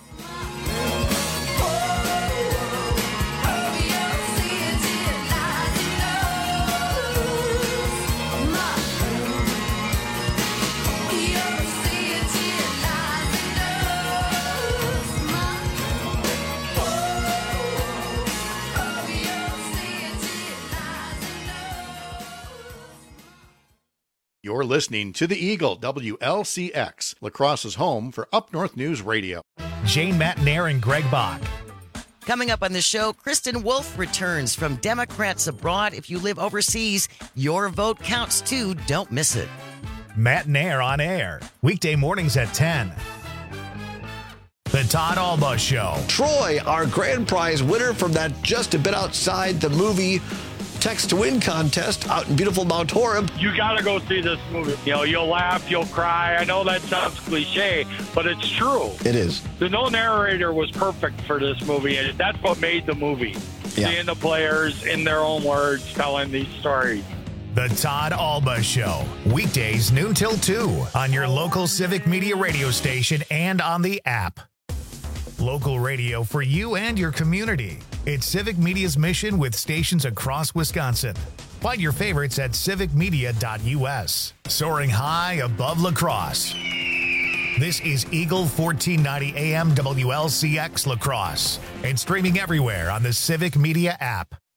You're listening to The Eagle, W L C X, La Crosse's home for Up North News Radio. Jane Matanair and Greg Bach. Coming up on the show, Kristen Wolf returns from Democrats Abroad. If you live overseas, your vote counts too. Don't miss it. Matanair on air, weekday mornings at ten. The Todd Alba Show. Troy, our grand prize winner from that Just a Bit Outside the Movie Text to Win contest out in beautiful Mount Horeb. You got to go see this movie. You know, you'll laugh, you'll cry. I know that sounds cliche, but it's true. It is. The no narrator was perfect for this movie, and that's what made the movie. Yeah. Seeing the players in their own words telling these stories. The Todd Alba Show. Weekdays noon till two on your local Civic Media radio station and on the app. Local radio for you and your community. It's Civic Media's mission with stations across Wisconsin. Find your favorites at civic media dot u s. Soaring high above La Crosse. This is Eagle fourteen ninety A M W L C X La Crosse and streaming everywhere on the Civic Media app.